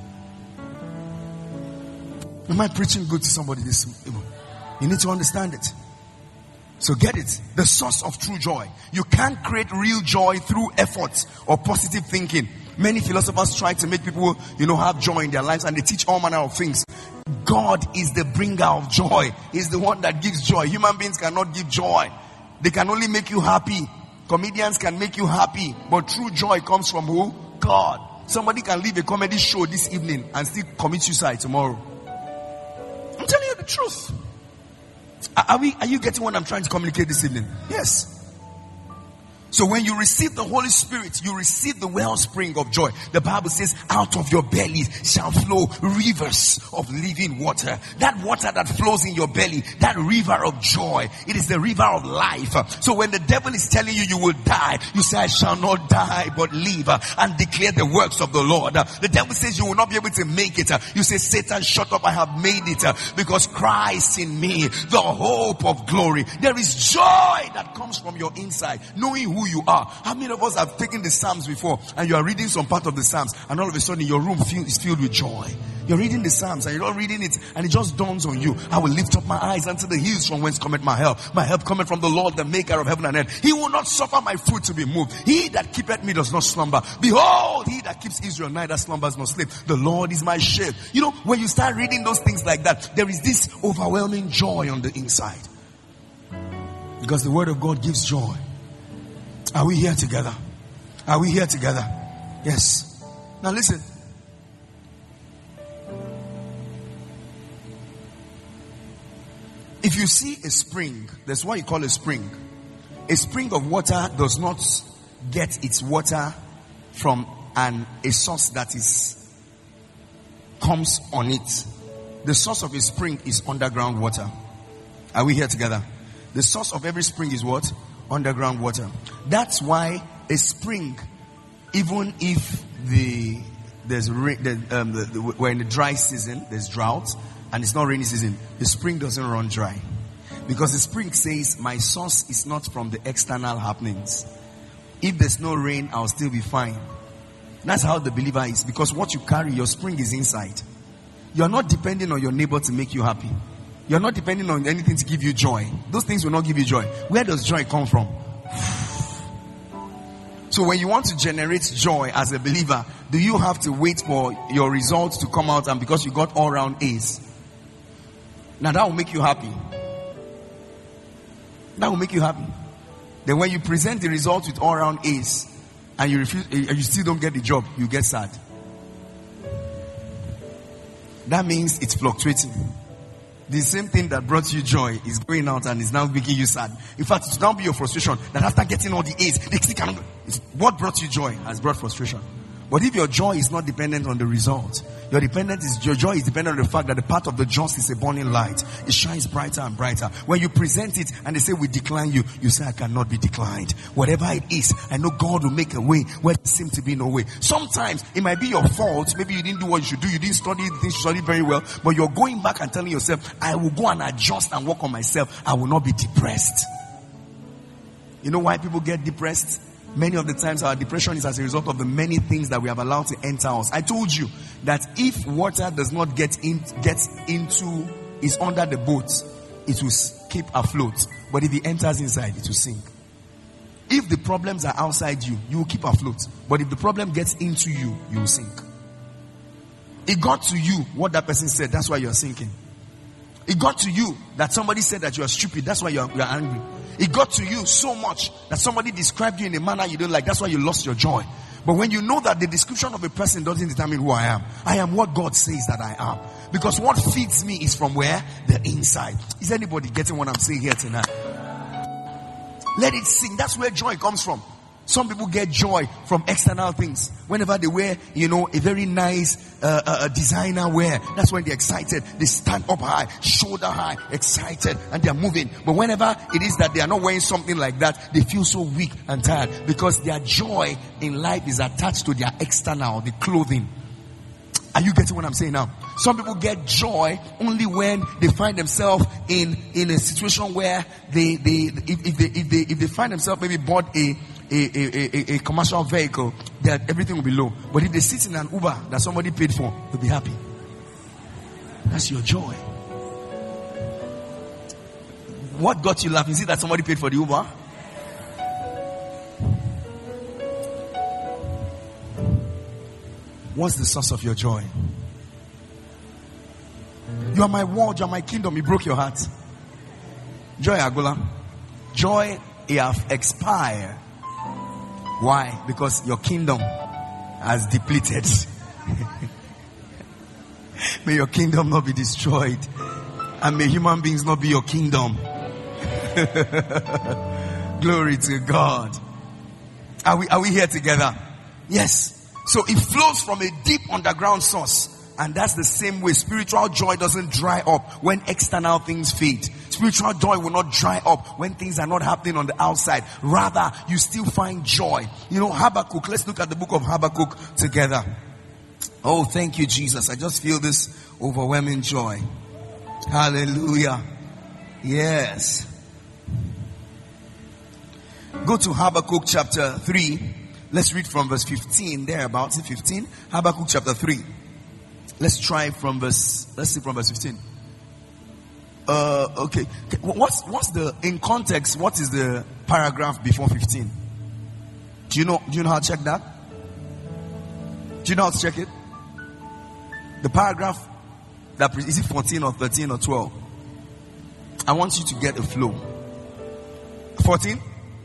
Am I preaching good to somebody this evening? You need to understand it. So get it. The source of true joy. You can't create real joy through effort or positive thinking. Many philosophers try to make people, you know, have joy in their lives, and they teach all manner of things. God is the bringer of joy. He's the one that gives joy. Human beings cannot give joy. They can only make you happy. Comedians can make you happy. But true joy comes from who? God. Somebody can leave a comedy show this evening and still commit suicide tomorrow. I'm telling you the truth. Are we, are you getting what I'm trying to communicate this evening? Yes. So when you receive the Holy Spirit, you receive the wellspring of joy. The Bible says, out of your belly shall flow rivers of living water. That water that flows in your belly, that river of joy, it is the river of life. So when the devil is telling you you will die, you say, I shall not die but live and declare the works of the Lord. The devil says you will not be able to make it. You say, Satan, shut up, I have made it because Christ in me, the hope of glory. There is joy that comes from your inside, knowing who who you are. How many of us have taken the Psalms before and you are reading some part of the Psalms and all of a sudden your room feel, is filled with joy? You're reading the Psalms and you're not reading it and it just dawns on you. I will lift up my eyes unto the hills from whence cometh my help. My help cometh from the Lord, the maker of heaven and earth. He will not suffer my foot to be moved. He that keepeth me does not slumber. Behold, he that keeps Israel neither slumbers nor sleep. The Lord is my shade. You know, when you start reading those things like that, there is this overwhelming joy on the inside. Because the word of God gives joy. Are we here together? Are we here together? Yes. Now listen. If you see a spring, that's what you call a spring. A spring of water does not get its water from an a source that is comes on it. The source of a spring is underground water. Are we here together? The source of every spring is what? Underground water. That's why a spring, even if the there's rain, the, um, the, the, we're in the dry season, there's drought, and it's not rainy season, the spring doesn't run dry. Because the spring says, my source is not from the external happenings. If there's no rain, I'll still be fine. That's how the believer is. Because what you carry, your spring is inside. You're not depending on your neighbor to make you happy. You're not depending on anything to give you joy. Those things will not give you joy. Where does joy come from? So when you want to generate joy as a believer, do you have to wait for your results to come out and because you got all round A's? Now that will make you happy. That will make you happy. Then when you present the results with all round A's and you refuse, and you still don't get the job, you get sad. That means it's fluctuating. The same thing that brought you joy is going out and is now making you sad. In fact, it will now be your frustration that after getting all the A's, they still cannot. It's what brought you joy has brought frustration. But if your joy is not dependent on the result, your dependent is your joy is dependent on the fact that the path of the just is a burning light. It shines brighter and brighter. When you present it and they say we decline you, you say I cannot be declined. Whatever it is, I know God will make a way where there seems to be no way. Sometimes it might be your fault. Maybe you didn't do what you should do. You didn't study the things you studied very well. But you're going back and telling yourself, I will go and adjust and work on myself. I will not be depressed. You know why people get depressed? Many of the times our depression is as a result of the many things that we have allowed to enter us. I told you that if water does not get in, get into, is under the boat, it will keep afloat. But if it enters inside, it will sink. If the problems are outside you, you will keep afloat. But if the problem gets into you, you will sink. It got to you what that person said, that's why you are sinking. It got to you that somebody said that you are stupid, that's why you are, you are angry. It got to you so much that somebody described you in a manner you don't like. That's why you lost your joy. But when you know that the description of a person doesn't determine who I am, I am what God says that I am. Because what feeds me is from where? The inside. Is anybody getting what I'm saying here tonight? Let it sing. That's where joy comes from. Some people get joy from external things. Whenever they wear, you know, a very nice uh, uh, designer wear, that's when they're excited. They stand up high, shoulder high, excited, and they're moving. But whenever it is that they are not wearing something like that, they feel so weak and tired because their joy in life is attached to their external, the clothing. Are you getting what I'm saying now? Some people get joy only when they find themselves in in a situation where they they if, if they if they if they find themselves maybe bought a a a, a, a commercial vehicle, that everything will be low. But if they sit in an Uber that somebody paid for, they'll be happy. That's your joy. What got you laughing? Is it that somebody paid for the Uber? What's the source of your joy? You are my world, you are my kingdom. You broke your heart. Joy Agola. Joy, you have expired. Why? Because your kingdom has depleted. May your kingdom not be destroyed. And may human beings not be your kingdom. Glory to God. Are we, are we here together? Yes. So it flows from a deep underground source. And that's the same way spiritual joy doesn't dry up when external things fade. Spiritual joy will not dry up when things are not happening on the outside. Rather, you still find joy. You know, Habakkuk, let's look at the book of Habakkuk together. Oh, thank you, Jesus. I just feel this overwhelming joy. Hallelujah. Yes. Go go to Habakkuk chapter three. Let's read from verse fifteen, thereabouts, fifteen. Habakkuk chapter three. Let's try from verse, let's see from verse fifteen. Uh, okay. What's, what's the, in context, what is the paragraph before fifteen? Do you know, do you know how to check that? Do you know how to check it? The paragraph, that is it fourteen or thirteen or twelve? I want you to get a flow. fourteen?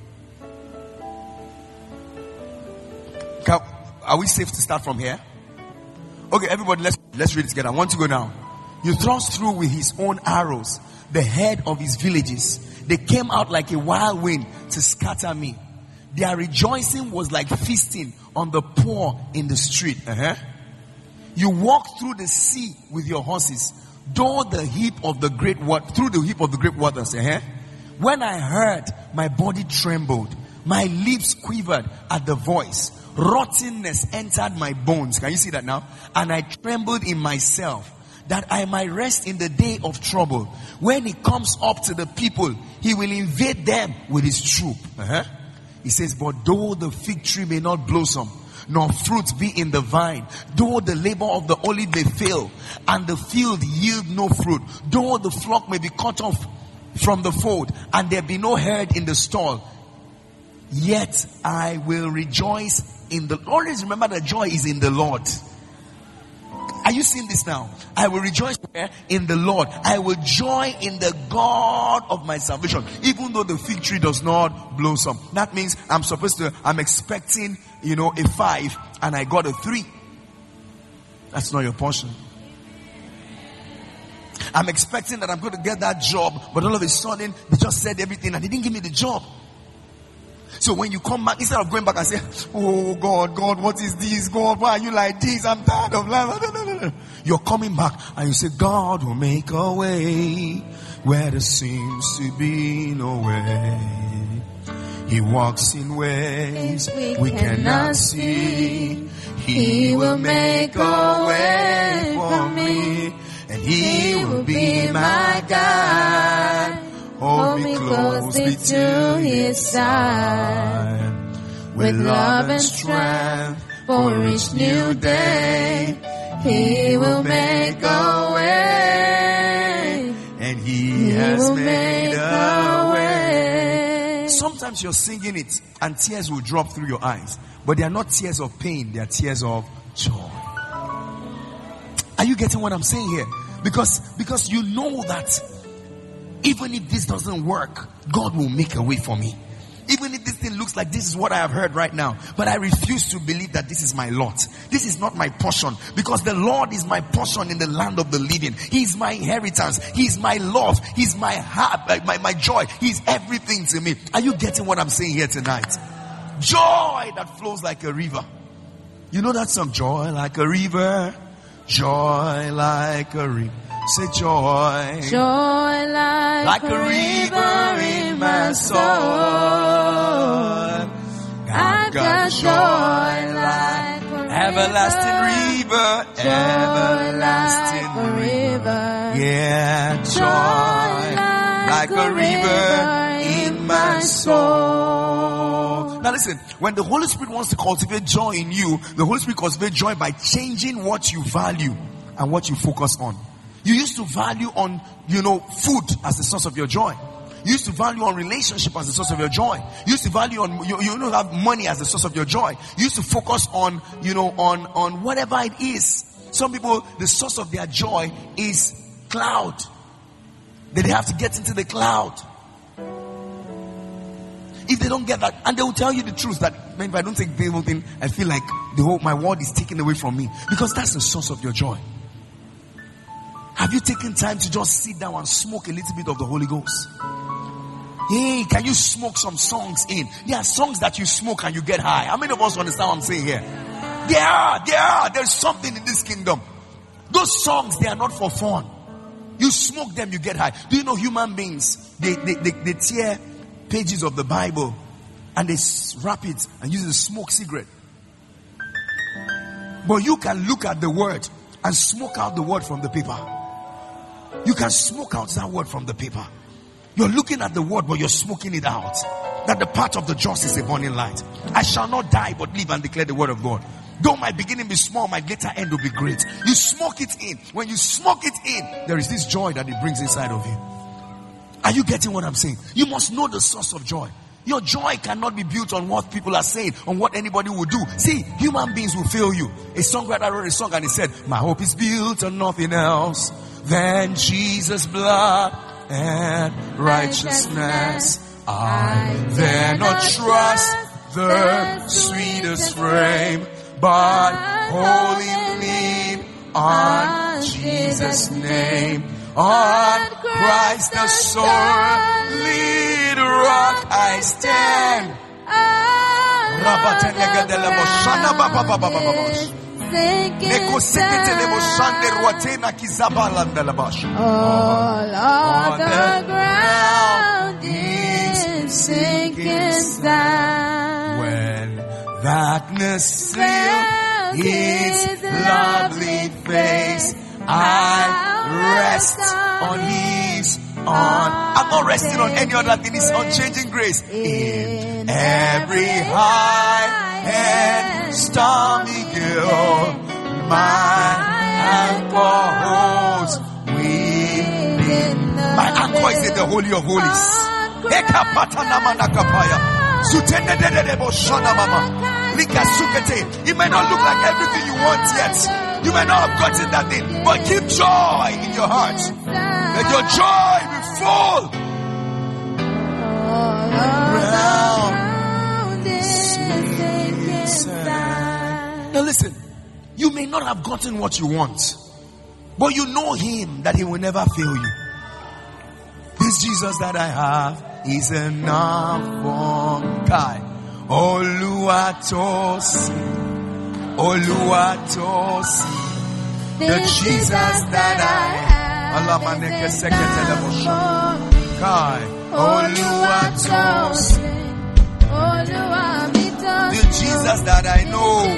Can, are we safe to start from here? Okay, everybody, let's let's read it together. I want to go now. You thrust through with his own arrows the head of his villages. They came out like a wild wind to scatter me. Their rejoicing was like feasting on the poor in the street. Uh-huh. You walked through the sea with your horses, though the heap of the great water, through the heap of the great waters. Uh-huh. When I heard, my body trembled. My lips quivered at the voice. Rottenness entered my bones. Can you see that now? And I trembled in myself, that I might rest in the day of trouble. When he comes up to the people, he will invade them with his troop. Uh-huh. He says, but though the fig tree may not blossom, nor fruit be in the vine, though the labor of the olive may fail, and the field yield no fruit, though the flock may be cut off from the fold, and there be no herd in the stall, yet I will rejoice in the, always remember that joy is in the Lord. Are you seeing this now? I will rejoice in the Lord. I will joy in the God of my salvation, even though the fig tree does not blossom. That means I'm supposed to, I'm expecting, you know, a five and I got a three. That's not your portion. I'm expecting that I'm going to get that job, but all of a sudden they just said everything and they didn't give me the job. So when you come back, instead of going back and say, oh God, God, what is this? God, why are you like this? I'm tired of life. You're coming back and you say, God will make a way where there seems to be no way. He walks in ways we, we cannot see. He will make a way for me, and he will be my guide. Hold me closely to his side, with love and strength for each new day. He will make a way, and he, he has made a way. Sometimes you're singing it and tears will drop through your eyes, but they are not tears of pain, they are tears of joy. Are you getting what I'm saying here? Because, because you know that even if this doesn't work, God will make a way for me. Even if this thing looks like this is what I have heard right now, but I refuse to believe that this is my lot. This is not my portion, because the Lord is my portion in the land of the living. He's my inheritance. He's my love. He's my heart, my, my joy. He's everything to me. Are you getting what I'm saying here tonight? Joy that flows like a river. You know that song, joy like a river, joy like a river. Say joy, joy like, like a, a river in my soul. I've got joy like a everlasting river, joy everlasting like river. Yeah, joy, joy like, like a river in my soul. Now listen, when the Holy Spirit wants to cultivate joy in you, the Holy Spirit cultivates joy by changing what you value and what you focus on. You used to value on, you know, food as the source of your joy. You used to value on relationship as the source of your joy. You used to value on, you, you don't have money as the source of your joy. You used to focus on, you know, on, on whatever it is. Some people, the source of their joy is cloud. They have to get into the cloud. If they don't get that, and they will tell you the truth that, man, if I don't take the whole thing, I feel like the whole, my world is taken away from me. Because that's the source of your joy. Have you taken time to just sit down and smoke a little bit of the Holy Ghost? Hey, can you smoke some songs in? There are songs that you smoke and you get high. How many of us understand what I'm saying here? There are, there are. There's something in this kingdom. Those songs, they are not for fun. You smoke them, you get high. Do you know human beings, they, they, they, they tear pages of the Bible and they wrap it and use a smoke cigarette. But you can look at the word and smoke out the word from the paper. You can smoke out that word from the paper. You're looking at the word, but you're smoking it out. that the path of the just is a burning light. I shall not die but live and declare the word of God. Though my beginning be small, my later end will be great. You smoke it in. When you smoke it in, there is this joy that it brings inside of you. Are you getting what I'm saying? You must know the source of joy. Your joy cannot be built on what people are saying, on what anybody will do. See, human beings will fail you. A songwriter wrote a song and he said, my hope is built on nothing else than Jesus' blood and righteousness. I dare not trust the sweetest frame, but wholly lean on Jesus' name. On Christ the solid rock I stand. All of the ground is sinking down. When darkness seals his lovely face, I rest on his on. I'm not resting on any other thing. It's unchanging grace. In every high and stormy gale, my anchor holds within. My anchor is in the Holy of Holies. It may not look like everything you want yet. You may not have gotten that thing, but keep joy in your heart. Let your joy be full. Now listen, you may not have gotten what you want, but you know him that he will never fail you. This Jesus that I have is enough for Kai. Oluwatosi, Oluwatosi, the Jesus that I have. Kai, Oluwatosi, the Jesus that I know,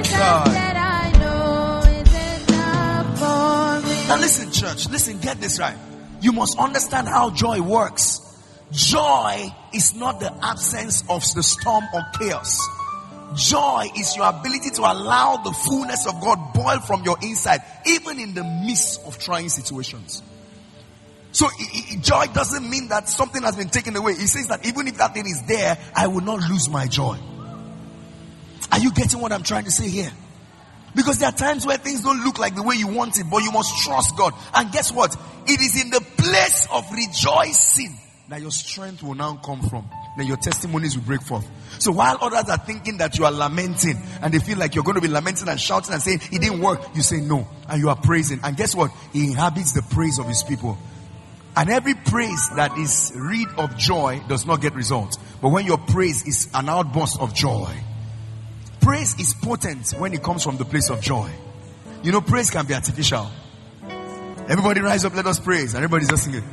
God. Now listen, church, listen, get this right. You must understand how joy works. Joy is not the absence of the storm or chaos. Joy is your ability to allow the fullness of God boil from your inside, even in the midst of trying situations. So it, it, joy doesn't mean that something has been taken away. It says that even if that thing is there, I will not lose my joy. Are you getting what I'm trying to say here? Because there are times where things don't look like the way you want it, but you must trust God. And guess what? It is in the place of rejoicing that your strength will now come from. Then your testimonies will break forth. So while others are thinking that you are lamenting and they feel like you're going to be lamenting and shouting and saying it didn't work, you say no. And you are praising. And guess what? He inhabits the praise of his people. And every praise that is rid of joy does not get results. But when your praise is an outburst of joy, praise is potent when it comes from the place of joy. You know, praise can be artificial. Everybody rise up, let us praise. And everybody's just singing.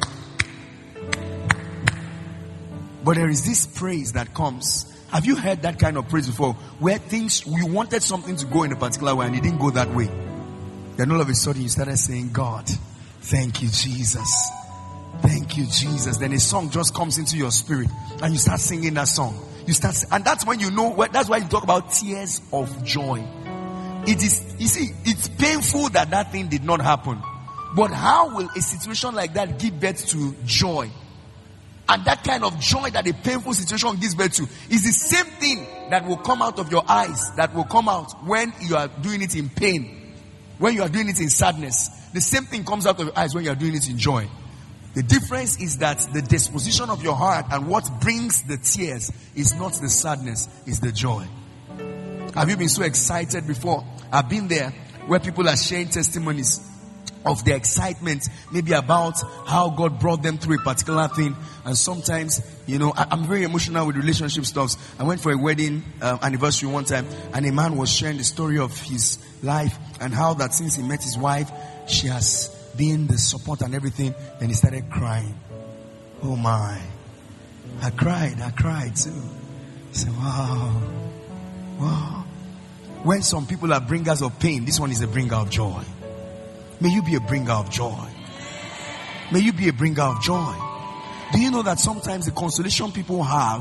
But there is this praise that comes. Have you heard that kind of praise before? Where things, you wanted something to go in a particular way and it didn't go that way. Then all of a sudden you started saying, God, thank you, Jesus. Thank you, Jesus. Then a song just comes into your spirit and you start singing that song. You start, and that's when you know, that's why you talk about tears of joy. It is, you see, it's painful that that thing did not happen. But how will a situation like that give birth to joy? And that kind of joy that a painful situation gives birth to is the same thing that will come out of your eyes, that will come out when you are doing it in pain, when you are doing it in sadness. The same thing comes out of your eyes when you are doing it in joy. The difference is that the disposition of your heart and what brings the tears is not the sadness, it's the joy. Have you been so excited before? I've been there where people are sharing testimonies of their excitement, maybe about how God brought them through a particular thing. And sometimes, you know, I, I'm very emotional with relationship stuff. I went for a wedding uh, anniversary one time, and a man was sharing the story of his life and how that since he met his wife, she has been the support and everything. Then he started crying. Oh my. I cried, I cried too. I said, wow. Wow. When some people are bringers of pain, this one is a bringer of joy. May you be a bringer of joy. May you be a bringer of joy. Do you know that sometimes the consolation people have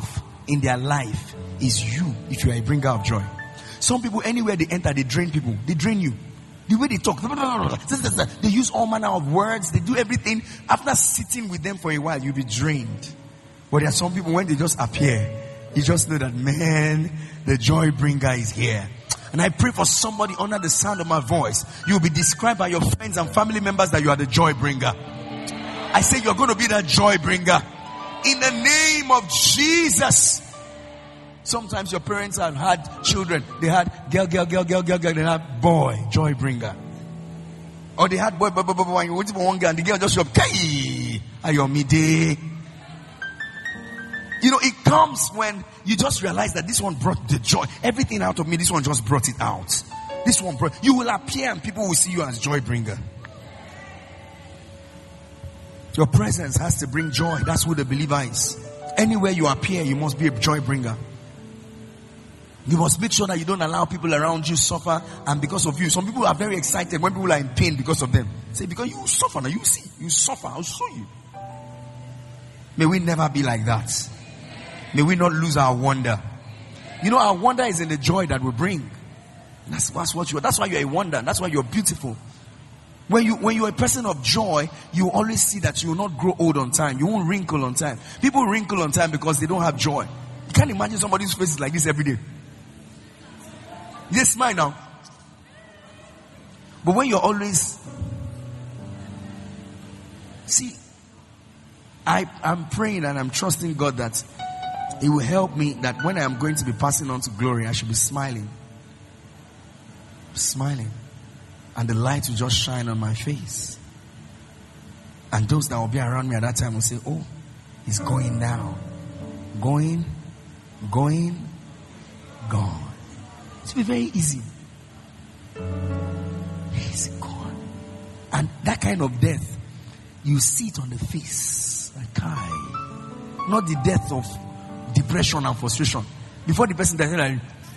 in their life is you if you are a bringer of joy. Some people, anywhere they enter, they drain people. They drain you. The way they talk, they use all manner of words. They do everything. After sitting with them for a while, you'll be drained. But there are some people, when they just appear, you just know that, man, the joy bringer is here. And I pray for somebody under the sound of my voice. You'll be described by your friends and family members that you are the joy bringer. I say you're going to be that joy bringer. In the name of Jesus. Sometimes your parents have had children. They had girl, girl, girl, girl, girl, girl. They had boy, joy bringer. Or they had boy, boy, boy, boy, boy. You waiting for one girl and the girl just show up. Hey, Ayomide. You know, it comes when you just realize that this one brought the joy. Everything out of me, this one just brought it out. This one brought, you will appear and people will see you as joy bringer. Your presence has to bring joy. That's who the believer is. Anywhere you appear, you must be a joy bringer. You must make sure that you don't allow people around you suffer, and because of you. Some people are very excited when people are in pain because of them. Say, because you suffer now, you see, you suffer, I'll show you. May we never be like that. May we not lose our wonder. You know, our wonder is in the joy that we bring. That's, that's what you are. That's why you're a wonder. That's why you're beautiful. When you, when you're a person of joy, you always see that you will not grow old on time. You won't wrinkle on time. People wrinkle on time because they don't have joy. You can't imagine somebody's face is like this every day. They smile now. But when you're always, see, I, I'm praying and I'm trusting God that He will help me, that when I am going to be passing on to glory, I should be smiling. Smiling. And the light will just shine on my face. And those that will be around me at that time will say, oh, he's going now. Going, going, gone. It will be very easy. He's gone. And that kind of death, you see it on the face. Like, hi. Not the death of depression and frustration. Before the person dies, like,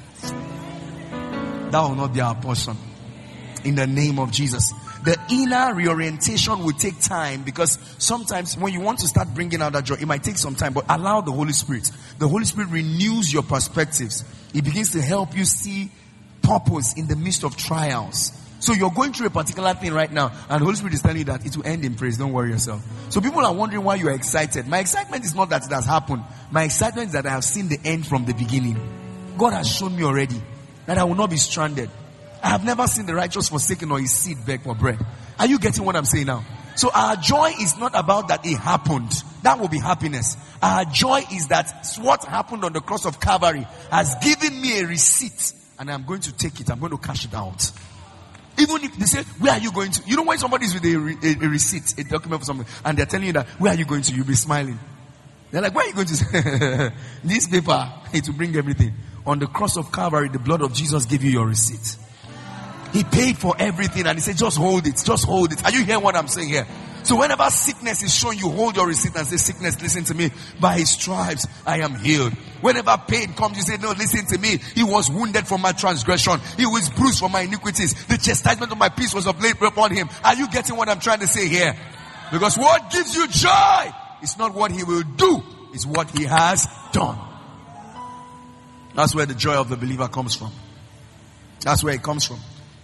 that will not be our portion. In the name of Jesus. The inner reorientation will take time, because sometimes when you want to start bringing out that joy, it might take some time, but allow the Holy Spirit. The Holy Spirit renews your perspectives. It begins to help you see purpose in the midst of trials. So you're going through a particular thing right now, and the Holy Spirit is telling you that it will end in praise. Don't worry yourself. So people are wondering why you are excited. My excitement is not that it has happened. My excitement is that I have seen the end from the beginning. God has shown me already that I will not be stranded. I have never seen the righteous forsaken or his seed beg for bread. Are you getting what I'm saying now? So our joy is not about that it happened. That will be happiness. Our joy is that what happened on the cross of Calvary has given me a receipt, and I'm going to take it. I'm going to cash it out. Even if they say, where are you going to? You know, when somebody's with a, a, a receipt, a document for something, and they're telling you that, where are you going to? You'll be smiling. They're like, where are you going to? This paper, it will bring everything. On the cross of Calvary, the blood of Jesus gave you your receipt. He paid for everything, and he said, just hold it, just hold it. Are you hearing what I'm saying here? So whenever sickness is shown, you hold your receipt and say, sickness, listen to me. By his stripes, I am healed. Whenever pain comes, you say, no, listen to me. He was wounded for my transgression. He was bruised for my iniquities. The chastisement of my peace was laid upon him. Are you getting what I'm trying to say here? Because what gives you joy is not what he will do, it's what he has done. That's where the joy of the believer comes from. That's where it comes from.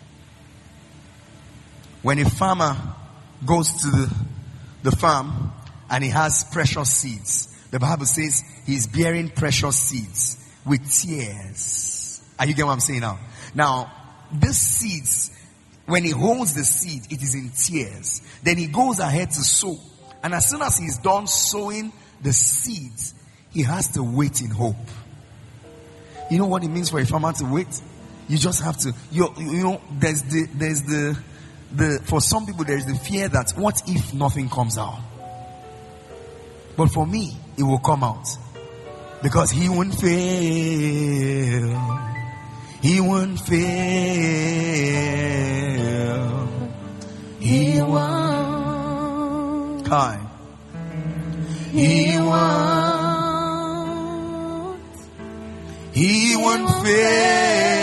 When a farmer goes to the, the farm and he has precious seeds, the Bible says he's bearing precious seeds with tears. Are you getting what I'm saying now? Now, these seeds, when he holds the seed, it is in tears. Then he goes ahead to sow. And as soon as he's done sowing the seeds, he has to wait in hope. You know what it means for a farmer to wait? You just have to, you, you know, there's the, there's the, The, for some people there is the fear that what if nothing comes out? But for me, it will come out. Because he won't fail. He won't fail. He won't. Kai. He won't. He won't fail.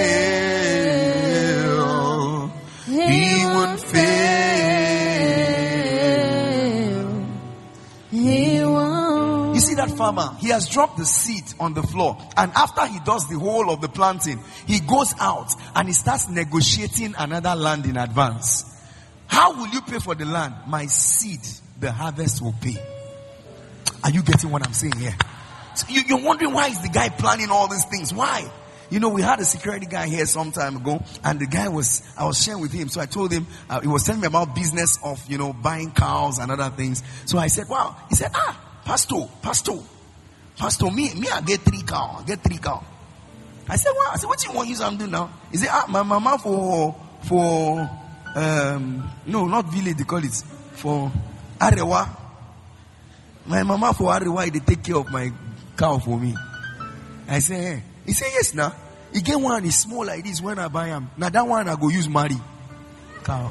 He won't fail. He won't. You see that farmer. He has dropped the seed on the floor. And after he does the whole of the planting, he goes out and he starts negotiating another land in advance. How will you pay for the land? My seed, the harvest will pay. Are you getting what I'm saying here? So you, you're wondering why is the guy planning all these things? Why? You know, we had a security guy here some time ago, and the guy was, I was sharing with him. So I told him, uh, he was telling me about business of, you know, buying cows and other things. So I said, wow. He said, ah, pastor, pastor, pastor, me, me, I get three cows, I get three cows. I said, wow. I said, what do you want you to do now? He said, ah, my mama for, for, um, no, not village, they call it, for Arewa. My mama for Arewa, they take care of my cow for me. I said, hey. He said, yes, now. He get one, is small like this when I buy him. Now that one I go use marry. Cow.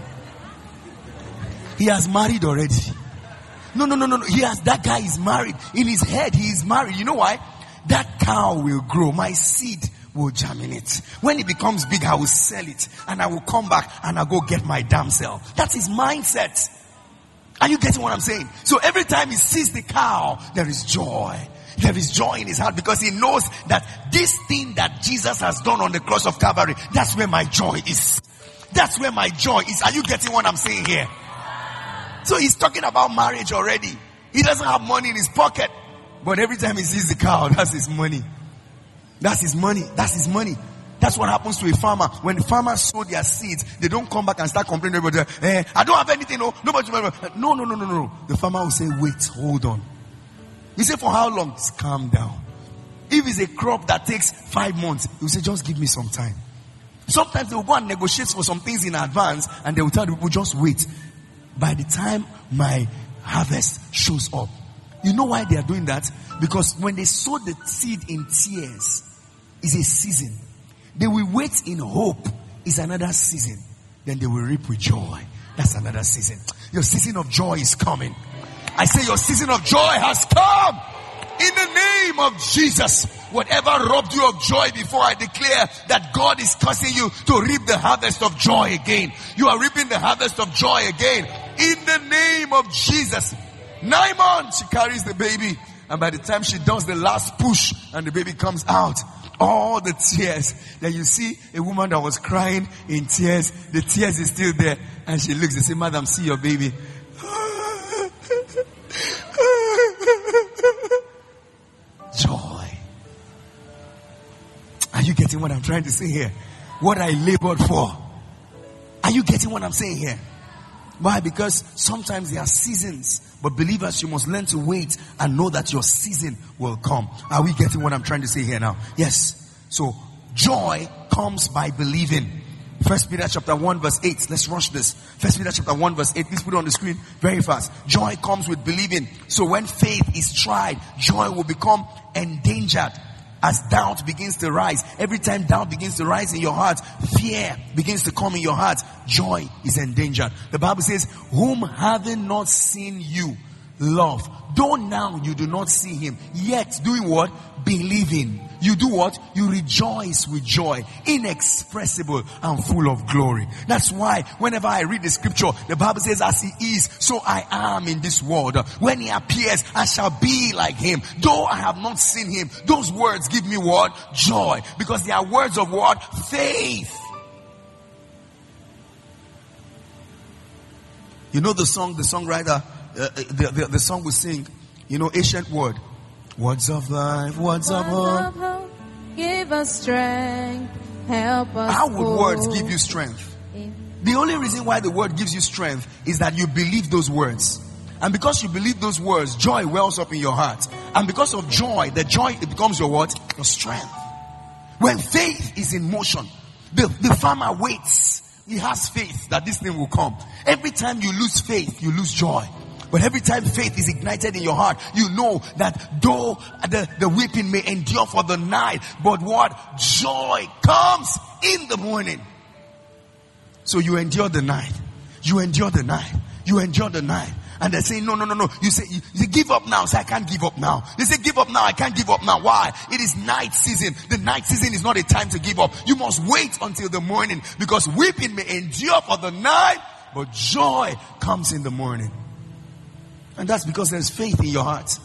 He has married already. No, no, no, no, no. He has, that guy is married. In his head, he is married. You know why? That cow will grow. My seed will germinate. When it becomes big, I will sell it. And I will come back and I'll go get my damn self. That's his mindset. Are you getting what I'm saying? So every time he sees the cow, there is joy. There is joy in his heart because he knows that this thing that Jesus has done on the cross of Calvary, that's where my joy is. That's where my joy is. Are you getting what I'm saying here? So he's talking about marriage already. He doesn't have money in his pocket. But every time he sees the cow, that's his money. That's his money. That's his money. That's what happens to a farmer. When the farmers sow their seeds, they don't come back and start complaining about it. Eh, I don't have anything. No, nobody. No, no, no, no, no. The farmer will say, wait, hold on. He said, for how long? Just calm down. If it's a crop that takes five months, he will say, just give me some time. Sometimes they will go and negotiate for some things in advance and they will tell the people, just wait. By the time my harvest shows up. You know why they are doing that? Because when they sow the seed in tears, it's a season. They will wait in hope, is another season. Then they will reap with joy. That's another season. Your season of joy is coming. I say your season of joy has come. In the name of Jesus. Whatever robbed you of joy before, I declare that God is causing you to reap the harvest of joy again. You are reaping the harvest of joy again. In the name of Jesus. Nine months she carries the baby. And by the time she does the last push and the baby comes out, all the tears. Then you see a woman that was crying in tears. The tears is still there. And she looks and says, madam, see your baby. Joy. Are you getting what I'm trying to say here? What I labored for. Are you getting what I'm saying here? Why? Because sometimes there are seasons. But believers, you must learn to wait and know that your season will come. Are we getting what I'm trying to say here now? Yes. So joy comes by believing. First Peter chapter one verse eight. Let's rush this. First Peter chapter one verse eight. Please put it on the screen very fast. Joy comes with believing. So when faith is tried, joy will become endangered. As doubt begins to rise. Every time doubt begins to rise in your heart, fear begins to come in your heart, joy is endangered. The Bible says, whom having not seen you love, though now you do not see him, yet doing what? Believing. You do what? You rejoice with joy, inexpressible and full of glory. That's why whenever I read the scripture, the Bible says, as he is, so I am in this world. When he appears, I shall be like him. Though I have not seen him, those words give me what? Joy. Because they are words of what? Faith. You know the song, the songwriter, uh, the, the, the song we sing, you know, ancient word. Words of life, words of hope. hope. Give us strength, help us. How would words give you strength? The only reason why the word gives you strength is that you believe those words. And because you believe those words, joy wells up in your heart. And because of joy, the joy, it becomes your what? Your strength. When faith is in motion, the, the farmer waits. He has faith that this thing will come. Every time you lose faith, you lose joy. But every time faith is ignited in your heart, you know that though the, the weeping may endure for the night, but what? Joy comes in the morning. So you endure the night. You endure the night. You endure the night. And they're saying, no, no, no, no. You say, you, you say, give up now. Say, I can't give up now. They say, give up now. I can't give up now. Why? It is night season. The night season is not a time to give up. You must wait until the morning, because weeping may endure for the night, but joy comes in the morning. And that's because there's faith in your heart.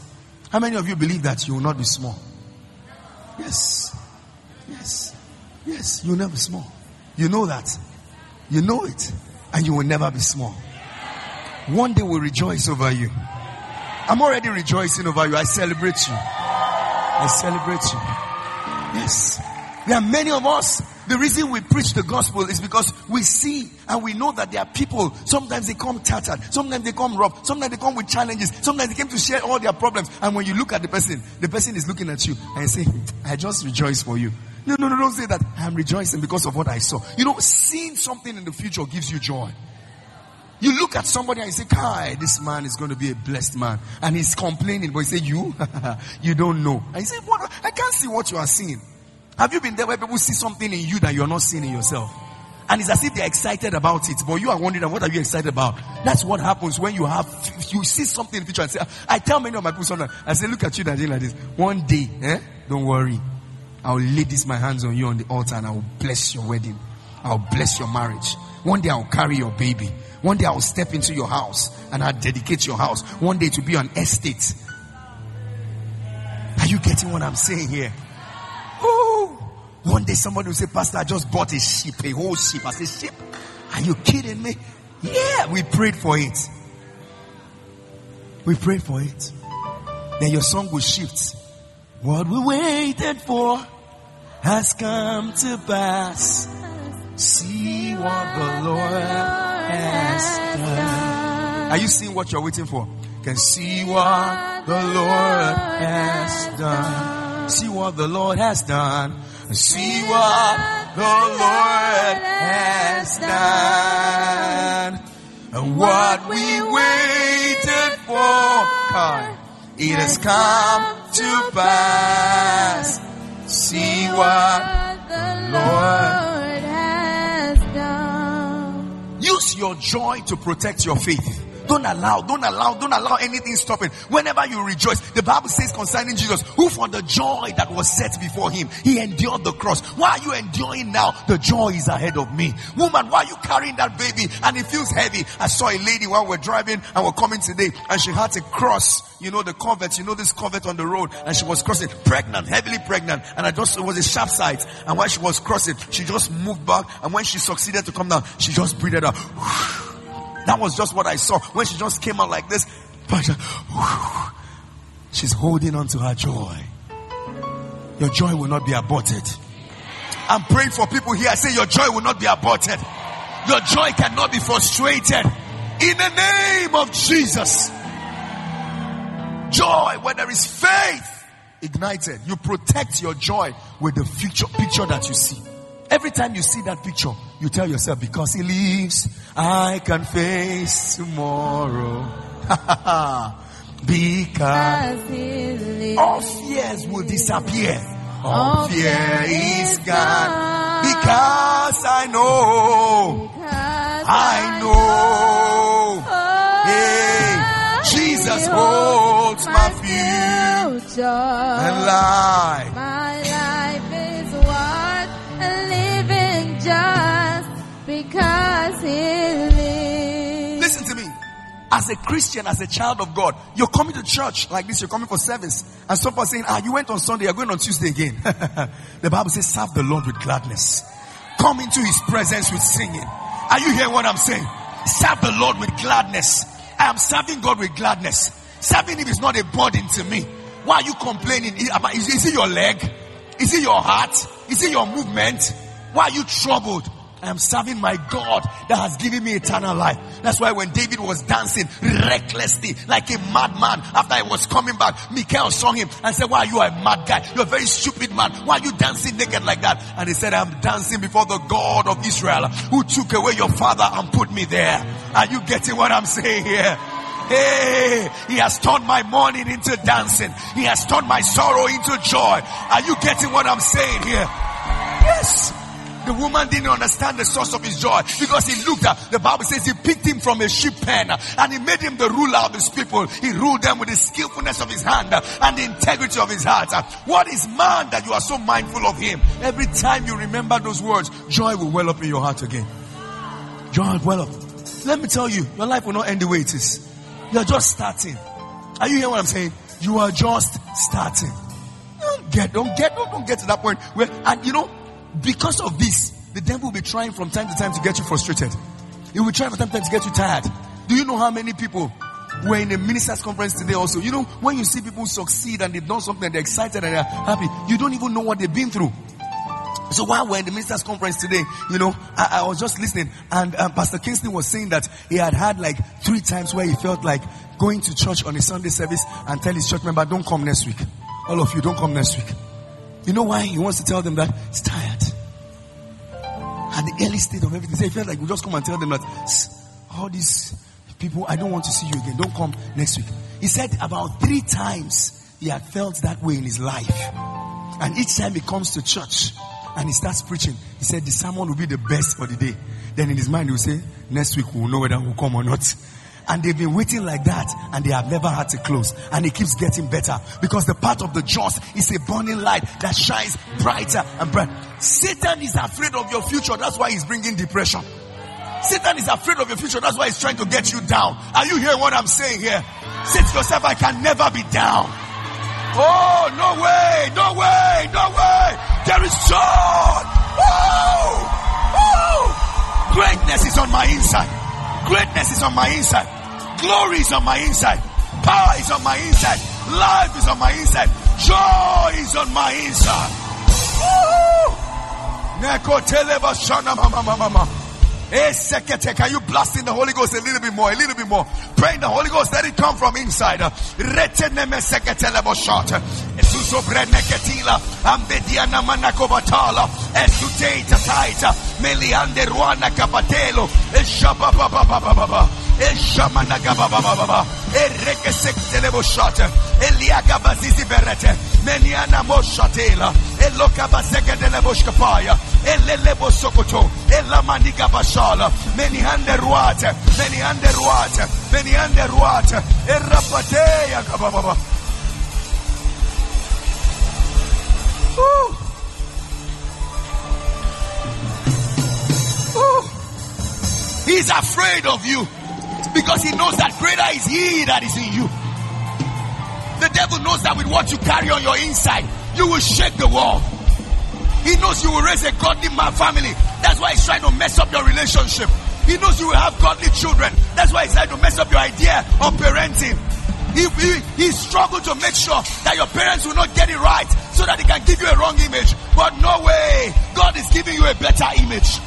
How many of you believe that you will not be small? Yes. Yes. Yes. You will never be small. You know that. You know it. And you will never be small. One day we'll rejoice over you. I'm already rejoicing over you. I celebrate you. I celebrate you. Yes. There are many of us. The reason we preach the gospel is because we see and we know that there are people. Sometimes they come tattered. Sometimes they come rough. Sometimes they come with challenges. Sometimes they came to share all their problems. And when you look at the person, the person is looking at you and say, I just rejoice for you. No, no, no, don't say that. I'm rejoicing because of what I saw. You know, seeing something in the future gives you joy. You look at somebody and you say, Kai, this man is going to be a blessed man. And he's complaining, but you say, you? You don't know. And you say, what? I can't see what you are seeing. Have you been there where people see something in you that you're not seeing in yourself? And it's as if they're excited about it, but you are wondering, what are you excited about? That's what happens when you have, you see something in the future and say, I tell many of my people sometimes, I say, look at you that day like this. One day, eh? Don't worry. I'll lay this my hands on you on the altar and I will bless your wedding. I'll bless your marriage. One day I'll carry your baby. One day I'll step into your house and I'll dedicate your house. One day to be an estate. Are you getting what I'm saying here? Ooh. One day somebody will say, Pastor, I just bought a sheep, a whole sheep. I say, sheep? Are you kidding me? Yeah, we prayed for it. We prayed for it. Then your song will shift. What we waited for has come to pass. See what the Lord has done. Are you seeing what you're waiting for? Can see what the Lord has done. See what the Lord has done. See what the Lord has done. And what we waited for, God, it has come to pass. See what the Lord has done. Use your joy to protect your faith. Don't allow, don't allow, don't allow anything stopping. Whenever you rejoice, the Bible says concerning Jesus, who for the joy that was set before him, he endured the cross. Why are you enduring now? The joy is ahead of me. Woman, why are you carrying that baby and it feels heavy? I saw a lady while we're driving and we're coming today and she had to cross, you know, the covert, you know, this covert on the road, and she was crossing, pregnant, heavily pregnant, and I just, it was a sharp side, and while she was crossing, she just moved back, and when she succeeded to come down, she just breathed out. That was just what I saw. When she just came out like this, she's holding on to her joy. Your joy will not be aborted. I'm praying for people here. I say your joy will not be aborted. Your joy cannot be frustrated. In the name of Jesus. Joy, where there is faith ignited, you protect your joy with the future picture that you see. Every time you see that picture, you tell yourself, because he lives, I can face tomorrow. Because he lives, all fears will disappear. All fear is gone. Because I know, I know, hey, Jesus holds my future and life. My life is worth living just because he lives. Listen to me. As a Christian, as a child of God, you're coming to church like this, you're coming for service, and some people are saying, ah, you went on Sunday, you're going on Tuesday again. The Bible says, serve the Lord with gladness. Come into his presence with singing. Are you hearing what I'm saying? Serve the Lord with gladness. I am serving God with gladness. Serving him is not a burden to me. Why are you complaining? Is, is it your leg? Is it your heart? Is it your movement? Why are you troubled? I am serving my God that has given me eternal life. That's why when David was dancing recklessly like a madman after he was coming back, Michal saw him and said, why are you a mad guy? You're a very stupid man. Why are you dancing naked like that? And he said, I'm dancing before the God of Israel who took away your father and put me there. Are you getting what I'm saying here? Hey, he has turned my mourning into dancing. He has turned my sorrow into joy. Are you getting what I'm saying here? Yes. The woman didn't understand the source of his joy because he looked at, the Bible says he picked him from a sheep pen and he made him the ruler of his people. He ruled them with the skillfulness of his hand and the integrity of his heart. What is man that you are so mindful of him? Every time you remember those words, joy will well up in your heart again. Joy will well up. Let me tell you, your life will not end the way it is. You're just starting. Are you hearing what I'm saying? you are just starting. Don't get, don't get, don't, don't get to that point where, and you know, because of this, the devil will be trying from time to time to get you frustrated. He will try from time to time to get you tired. Do you know how many people were in a ministers' conference today also? You know, when you see people succeed and they've done something and they're excited and they're happy, you don't even know what they've been through. So while we're in the ministers' conference today, you know, I, I was just listening, and um, Pastor Kingston was saying that he had had like three times where he felt like going to church on a Sunday service and tell his church member, don't come next week. All of you, don't come next week. You know why? He wants to tell them that he's tired. At the early state of everything, so he felt like we just come and tell them that all these people, I don't want to see you again. Don't come next week. He said about three times he had felt that way in his life. And each time he comes to church and he starts preaching, he said the sermon will be the best for the day. Then in his mind he will say, next week we'll know whether we'll come or not. And they've been waiting like that and they have never had to close. And it keeps getting better because the path of the just is a burning light that shines brighter and brighter. Satan is afraid of your future. That's why he's bringing depression. Satan is afraid of your future. That's why he's trying to get you down. Are you hearing what I'm saying here? Say to yourself, I can never be down. Oh, no way, no way, no way. There is joy. Oh, oh. Greatness is on my inside. Greatness is on my inside. Glory is on my inside. Power is on my inside. Life is on my inside. Joy is on my inside. Neko teleba shana mama mama mama. Hey, sekete, can you blast in the Holy Ghost a little bit more, a little bit more? Pray in the Holy Ghost, let it come from inside. Reteneme sekete lebo shot. Esuso brene ketila, ambediana manakobatala, esute tataita, meliande ruana kapatelo, eshababa baba baba, eshamana baba baba, ereke sekete lebo shot, eliaga bazizi berete, meniana moshatela, elokaba sekete lebo shkapaya, elelebo sokoto, elamaniga basha. Many under water, many under water, many under water. Erapateya kababa. He's afraid of you because he knows that greater is he that is in you. The devil knows that with what you carry on your inside, you will shake the world. He knows you will raise a godly family. That's why he's trying to mess up your relationship. He knows you will have godly children. That's why he's trying to mess up your idea of parenting. He, he, he struggled to make sure that your parents will not get it right so that they can give you a wrong image. But no way. God is giving you a better image.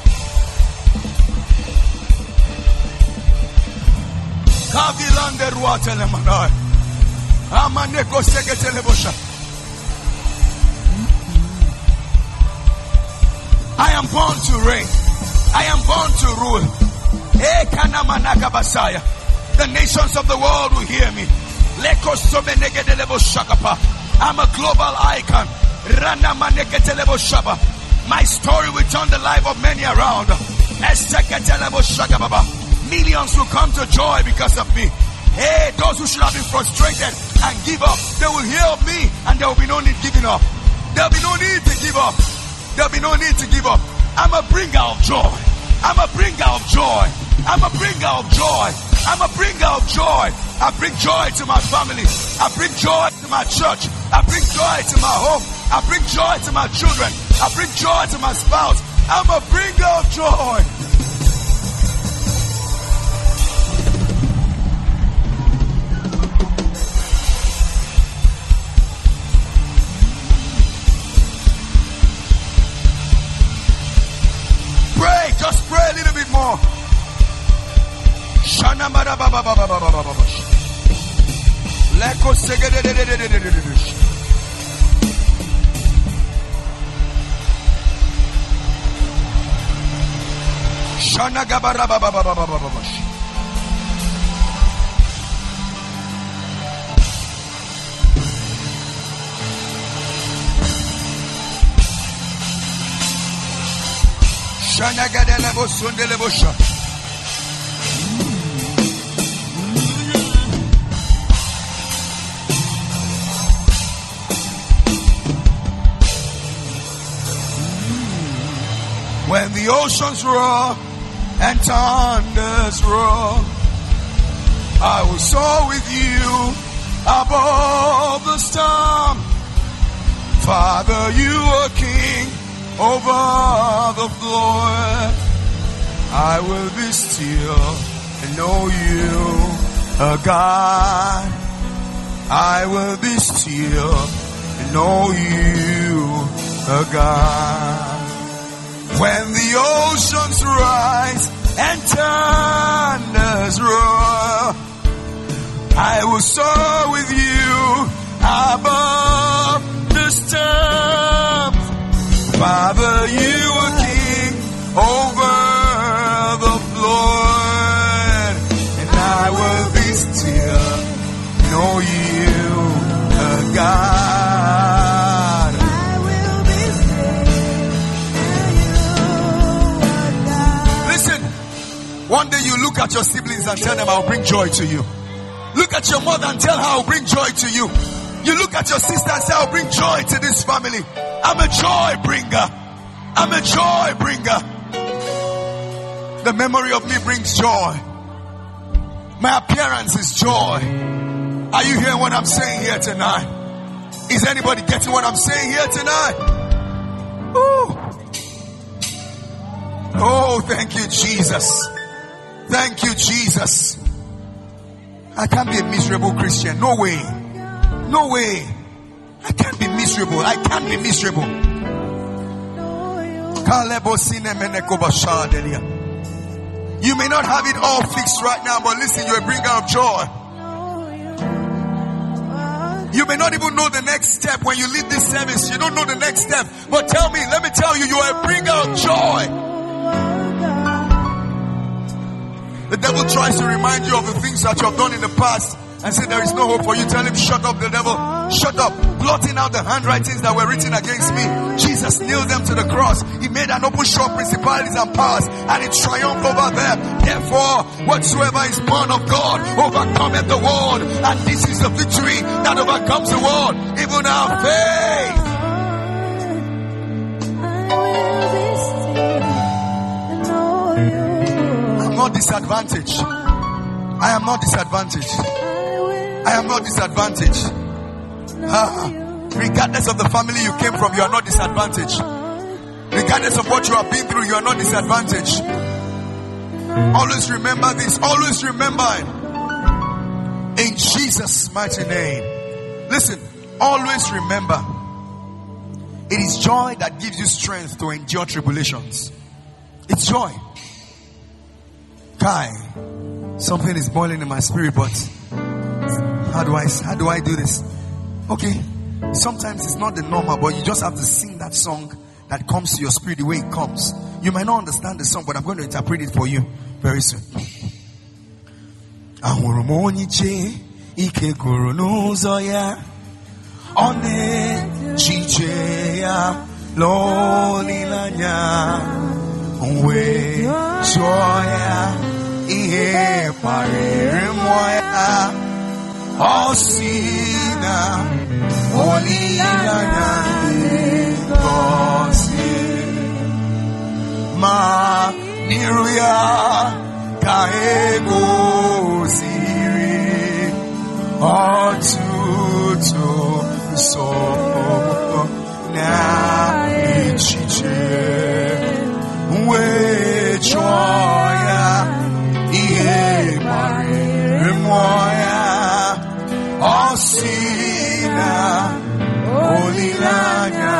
I am born to reign. I am born to rule. The nations of the world will hear me. I'm a global icon. My story will turn the life of many around. Millions will come to joy because of me. Hey, those who should have been frustrated and give up, they will hear of me and there will be no need giving up. There will be no need to give up. There'll be no need to give up. I'm a bringer of joy. I'm a bringer of joy. I'm a bringer of joy. I'm a bringer of joy. I bring joy to my family. I bring joy to my church. I bring joy to my home. I bring joy to my children. I bring joy to my spouse. I'm a bringer of joy. Pray, just pray a little bit more. Shana mara baba baba baba baba. Leko segede de de de de de de de. Shana gabara baba baba baba baba. Shana gadele bo sundele bo sha. When the oceans roar and thunders roar, I will soar with you above the storm. Father, you are king over the flood. I will be still and know you are God. I will be still and know you are God. When the oceans rise and thunders roar, I will soar with you above the storm. Father, you are king over the flood, and I will be still, know you are God. I will be still, Listen, one day you look at your siblings and tell them, I'll bring joy to you. Look at your mother and tell her, I'll bring joy to you. You look at your sister and say, I'll bring joy to this family. I'm a joy bringer. I'm a joy bringer. The memory of me brings joy. My appearance is joy. Are you hearing what I'm saying here tonight? Is anybody getting what I'm saying here tonight? Ooh. Oh, thank you, Jesus. Thank you, Jesus. I can't be a miserable Christian. No way. No way. I can't be miserable. I can't be miserable. You may not have it all fixed right now, but listen, you're a bringer of joy. You may not even know the next step when you leave this service. You don't know the next step. But tell me, let me tell you, you are a bringer of joy. The devil tries to remind you of the things that you have done in the past and say there is no hope for you. Tell him, shut up, the devil. Shut up. Blotting out the handwritings that were written against me. Jesus nailed them to the cross. He made an open show of principalities and powers, and it triumphed over them. Therefore, whatsoever is born of God overcometh the world. And this is the victory that overcomes the world, even our faith. I'm not disadvantaged. I am not disadvantaged. I am not disadvantaged. Uh, regardless of the family you came from, you are not disadvantaged. Regardless of what you have been through, you are not disadvantaged. Always remember this. Always remember it. In Jesus' mighty name. Listen, always remember, it is joy that gives you strength to endure tribulations. It's joy. Kai, something is boiling in my spirit, but how do I how do I do this? Okay, sometimes it's not the normal, but you just have to sing that song that comes to your spirit the way it comes. You might not understand the song, but I'm going to interpret it for you very soon. Ahurumoniche ike guru n'ụzọ ya, ọ na-echiche ya n'olileanya, wee chọọ ya ihe kparịrị mmụọ ya, ọ sị na olileanya ngozi ma n'iru ya ka egosiri ọtụtụ nsogbu na echiche, wee chọọ ya ihe kparịrị mmụọ ya, ọ sị na olileanya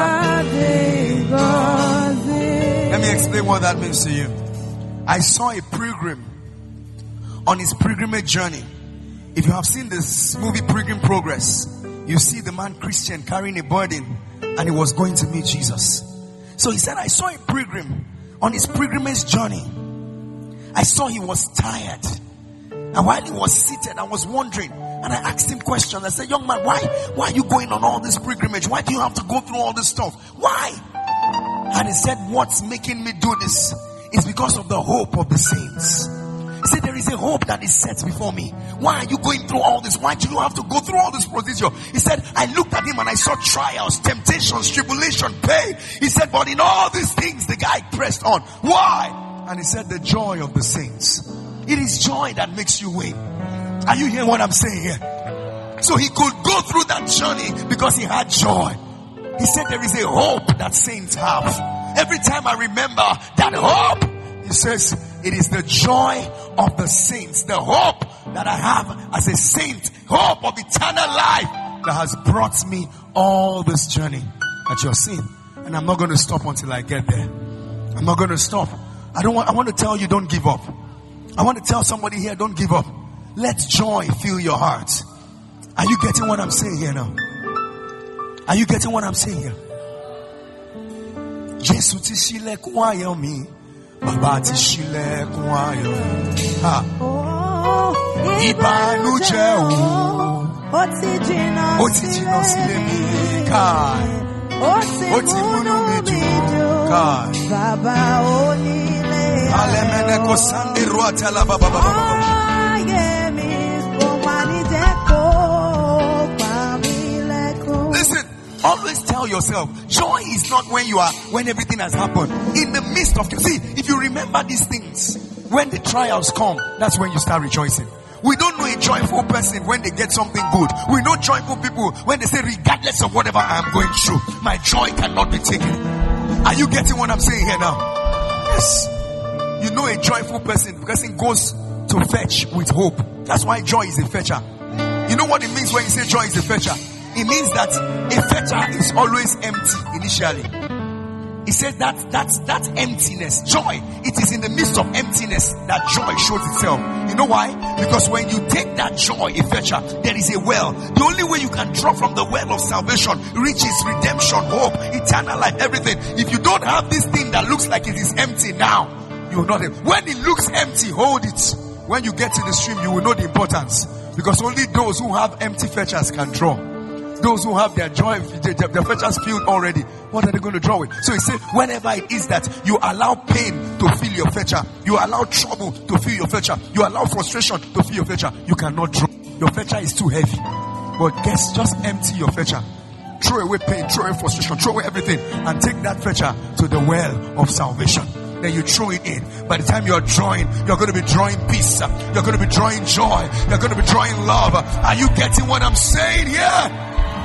ngozi. Let me explain what that means to you. I saw a pilgrim on his pilgrimage journey. If you have seen this movie Pilgrim Progress, you see the man Christian carrying a burden, and he was going to meet Jesus. So he said, I saw a pilgrim on his pilgrimage journey. I saw he was tired. And while he was seated, I was wondering, and I asked him questions. I said, young man, why, why are you going on all this pilgrimage? Why do you have to go through all this stuff? Why? And he said, what's making me do this is because of the hope of the saints. He said, there is a hope that is set before me. Why are you going through all this? Why do you have to go through all this procedure? He said, I looked at him and I saw trials, temptations, tribulation, pain. He said, but in all these things, the guy pressed on. Why? And he said, the joy of the saints. It is joy that makes you win. Are you hearing what I'm saying here? So he could go through that journey because he had joy. He said there is a hope that saints have. Every time I remember that hope, he says it is the joy of the saints. The hope that I have as a saint, hope of eternal life, that has brought me all this journey that you're seeing. And I'm not going to stop until I get there. I'm not going to stop. I don't want, I want to tell you, don't give up. I want to tell somebody here, don't give up. Let joy fill your heart. Are you getting what I'm saying here now? Are you getting what I'm saying here? Jesu ti ṣílẹ̀kùn ayọ̀ mi, Baba ti ṣílẹ̀kùn ayọ̀ mi. Ha. Ìbànújẹ́ o, ó ti jìnnà sílé mi, káì. Ó ti múnú mi dùn, káì. Baba onílé ayọ̀. Alemene ko sandi ruata la baba baba baba. Listen, always tell yourself, joy is not when you are, when everything has happened. In the midst of, see, if you remember these things, when the trials come, that's when you start rejoicing. We don't know a joyful person when they get something good. We know joyful people when they say, regardless of whatever I am going through, my joy cannot be taken. Are you getting what I'm saying here now? Yes. You know a joyful person, the person goes to fetch with hope. That's why joy is a fetcher. You know what it means when you say joy is a fetcher? It means that a fetcher is always empty initially. He said that that's that emptiness, joy, it is in the midst of emptiness that joy shows itself. You know why? Because when you take that joy, a fetcher, there is a well. The only way you can draw from the well of salvation, riches, redemption, hope, eternal life, everything. If you don't have this thing that looks like it is empty now, you will not have. When it looks empty, hold it. When you get to the stream, you will know the importance. Because only those who have empty fetchers can draw. Those who have their joy, their, their fetchers filled already, what are they going to draw with? So he said, whenever it is that you allow pain to fill your fetcher, you allow trouble to fill your fetcher, you allow frustration to fill your fetcher, you cannot draw. Your fetcher is too heavy. But guess, just empty your fetcher. Throw away pain, throw away frustration, throw away everything, and take that fetcher to the well of salvation. Then you throw it in. By the time you're drawing, you're going to be drawing peace. You're going to be drawing joy. You're going to be drawing love. Are you getting what I'm saying here?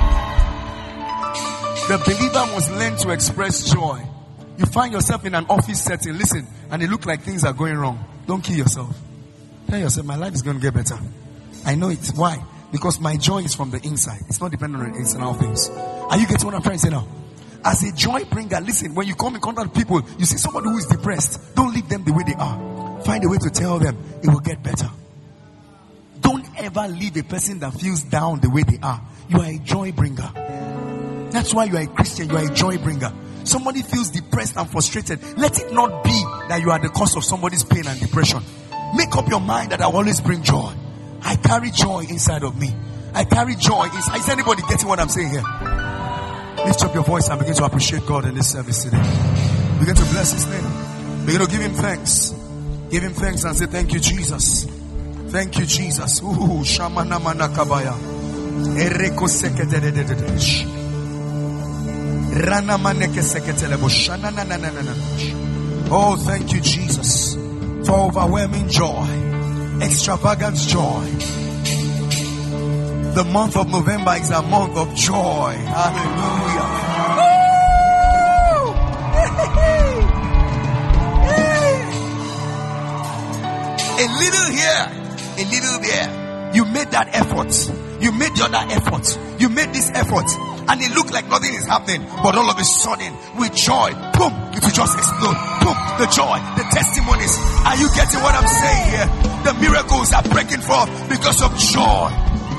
The believer must learn to express joy. You find yourself in an office setting, listen, and it looks like things are going wrong. Don't kill yourself. Tell yourself, my life is going to get better. I know it. Why? Because my joy is from the inside. It's not dependent on external things. Are you getting what I'm trying to say now? As a joy bringer, listen, when you come in contact with people, you see somebody who is depressed, don't leave them the way they are. Find a way to tell them it will get better. Don't ever leave a person that feels down the way they are. You are a joy bringer. That's why you are a Christian, you are a joy bringer. Somebody feels depressed and frustrated. Let it not be that you are the cause of somebody's pain and depression. Make up your mind that I will always bring joy. I carry joy inside of me. I carry joy inside. Is anybody getting what I'm saying here? Lift up your voice and begin to appreciate God in this service today. Begin to bless His name. Begin to give Him thanks. Give Him thanks and say, thank you, Jesus. Thank you, Jesus. Ooh, Shamana Manakabaya. Ereko sekete. Oh, thank you, Jesus, for overwhelming joy, extravagant joy. The month of November is a month of joy. Hallelujah. A little here, a little there. You made that effort. You made the other effort. You made this effort. And it looked like nothing is happening. But all of a sudden, with joy, boom, it will just explode. Boom, the joy, the testimonies. Are you getting what I'm saying here? The miracles are breaking forth because of joy.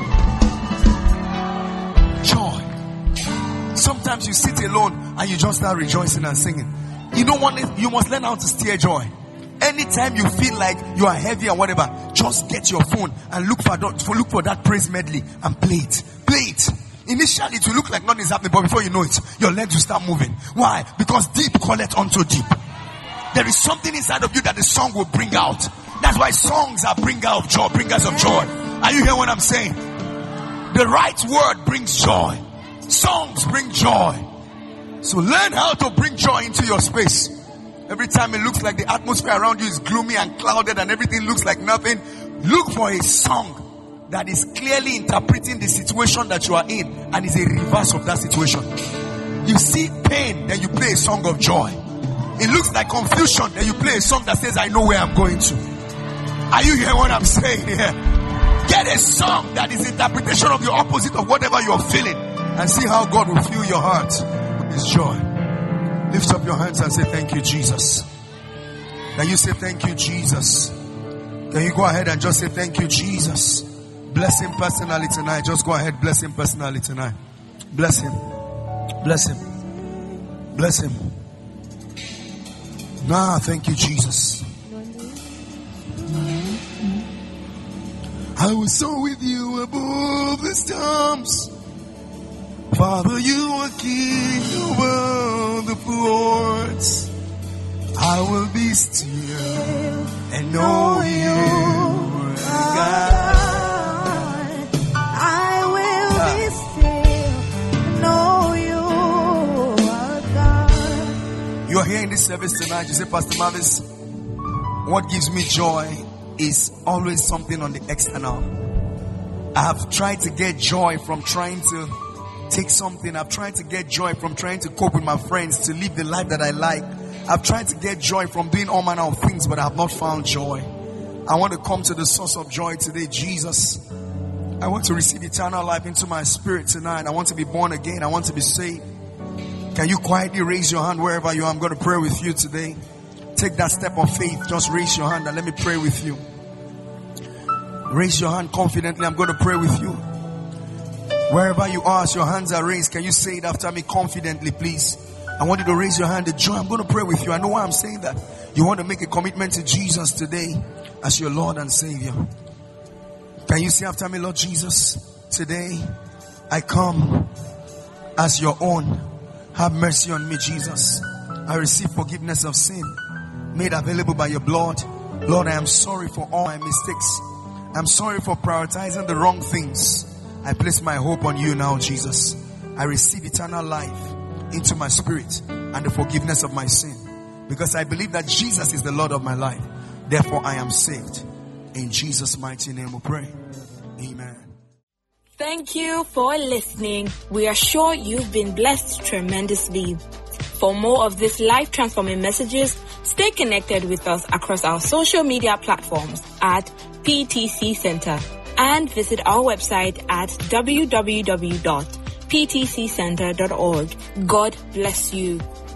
Joy. Sometimes you sit alone and you just start rejoicing and singing. You don't want it, you must learn how to steer joy. Anytime you feel like you are heavy and whatever, just get your phone and look for, look for that praise medley and play it. Play it. Initially, it will look like nothing is happening, but before you know it, your legs will start moving. Why? Because deep calleth unto deep. There is something inside of you that the song will bring out. That's why songs are bringer of joy, bringers of joy. Are you hearing what I'm saying? The right word brings joy. Songs bring joy. So learn how to bring joy into your space. Every time it looks like the atmosphere around you is gloomy and clouded and everything looks like nothing, look for a song that is clearly interpreting the situation that you are in and is a reverse of that situation. You see pain, then you play a song of joy. It looks like confusion, then you play a song that says, I know where I'm going to. Are you hearing what I'm saying here? Get a song that is interpretation of the opposite of whatever you're feeling, and see how God will fill your heart with His joy. Lift up your hands and say, thank you, Jesus. Can you say, thank you, Jesus? Can you go ahead and just say, thank you, Jesus? Bless Him personally tonight. Just go ahead, bless Him personally tonight. Bless Him. Bless Him. Bless Him. Nah, thank you, Jesus. I will soar with you above the storms. Father, you are king over the floods. I will be still and know you are God. I will be still and know you are God. You are here in this service tonight. You say, Pastor Mavis, what gives me joy is always something on the external. I have tried to get joy from trying to take something. I've tried to get joy from trying to cope with my friends, to live the life that I like. I've tried to get joy from doing all manner of things, but I have not found joy. I want to come to the source of joy today, Jesus. I want to receive eternal life into my spirit tonight. I want to be born again. I want to be saved. Can you quietly raise your hand wherever you are? I'm going to pray with you today. Take that step of faith. Just raise your hand and let me pray with you. Raise your hand confidently. I'm going to pray with you. Wherever you are, as your hands are raised, can you say it after me confidently, please? I want you to raise your hand. The joy. I'm going to pray with you. I know why I'm saying that. You want to make a commitment to Jesus today as your Lord and Savior. Can you say after me, Lord Jesus, today I come as your own. Have mercy on me, Jesus. I receive forgiveness of sin made available by your blood. Lord, I am sorry for all my mistakes. I'm sorry for prioritizing the wrong things. I place my hope on you now, Jesus. I receive eternal life into my spirit and the forgiveness of my sin, because I believe that Jesus is the Lord of my life. Therefore, I am saved. In Jesus' mighty name we pray. Amen. Thank you for listening. We are sure you've been blessed tremendously. For more of these life-transforming messages, stay connected with us across our social media platforms at P T C Center, and visit our website at w w w dot p t c center dot org. God bless you.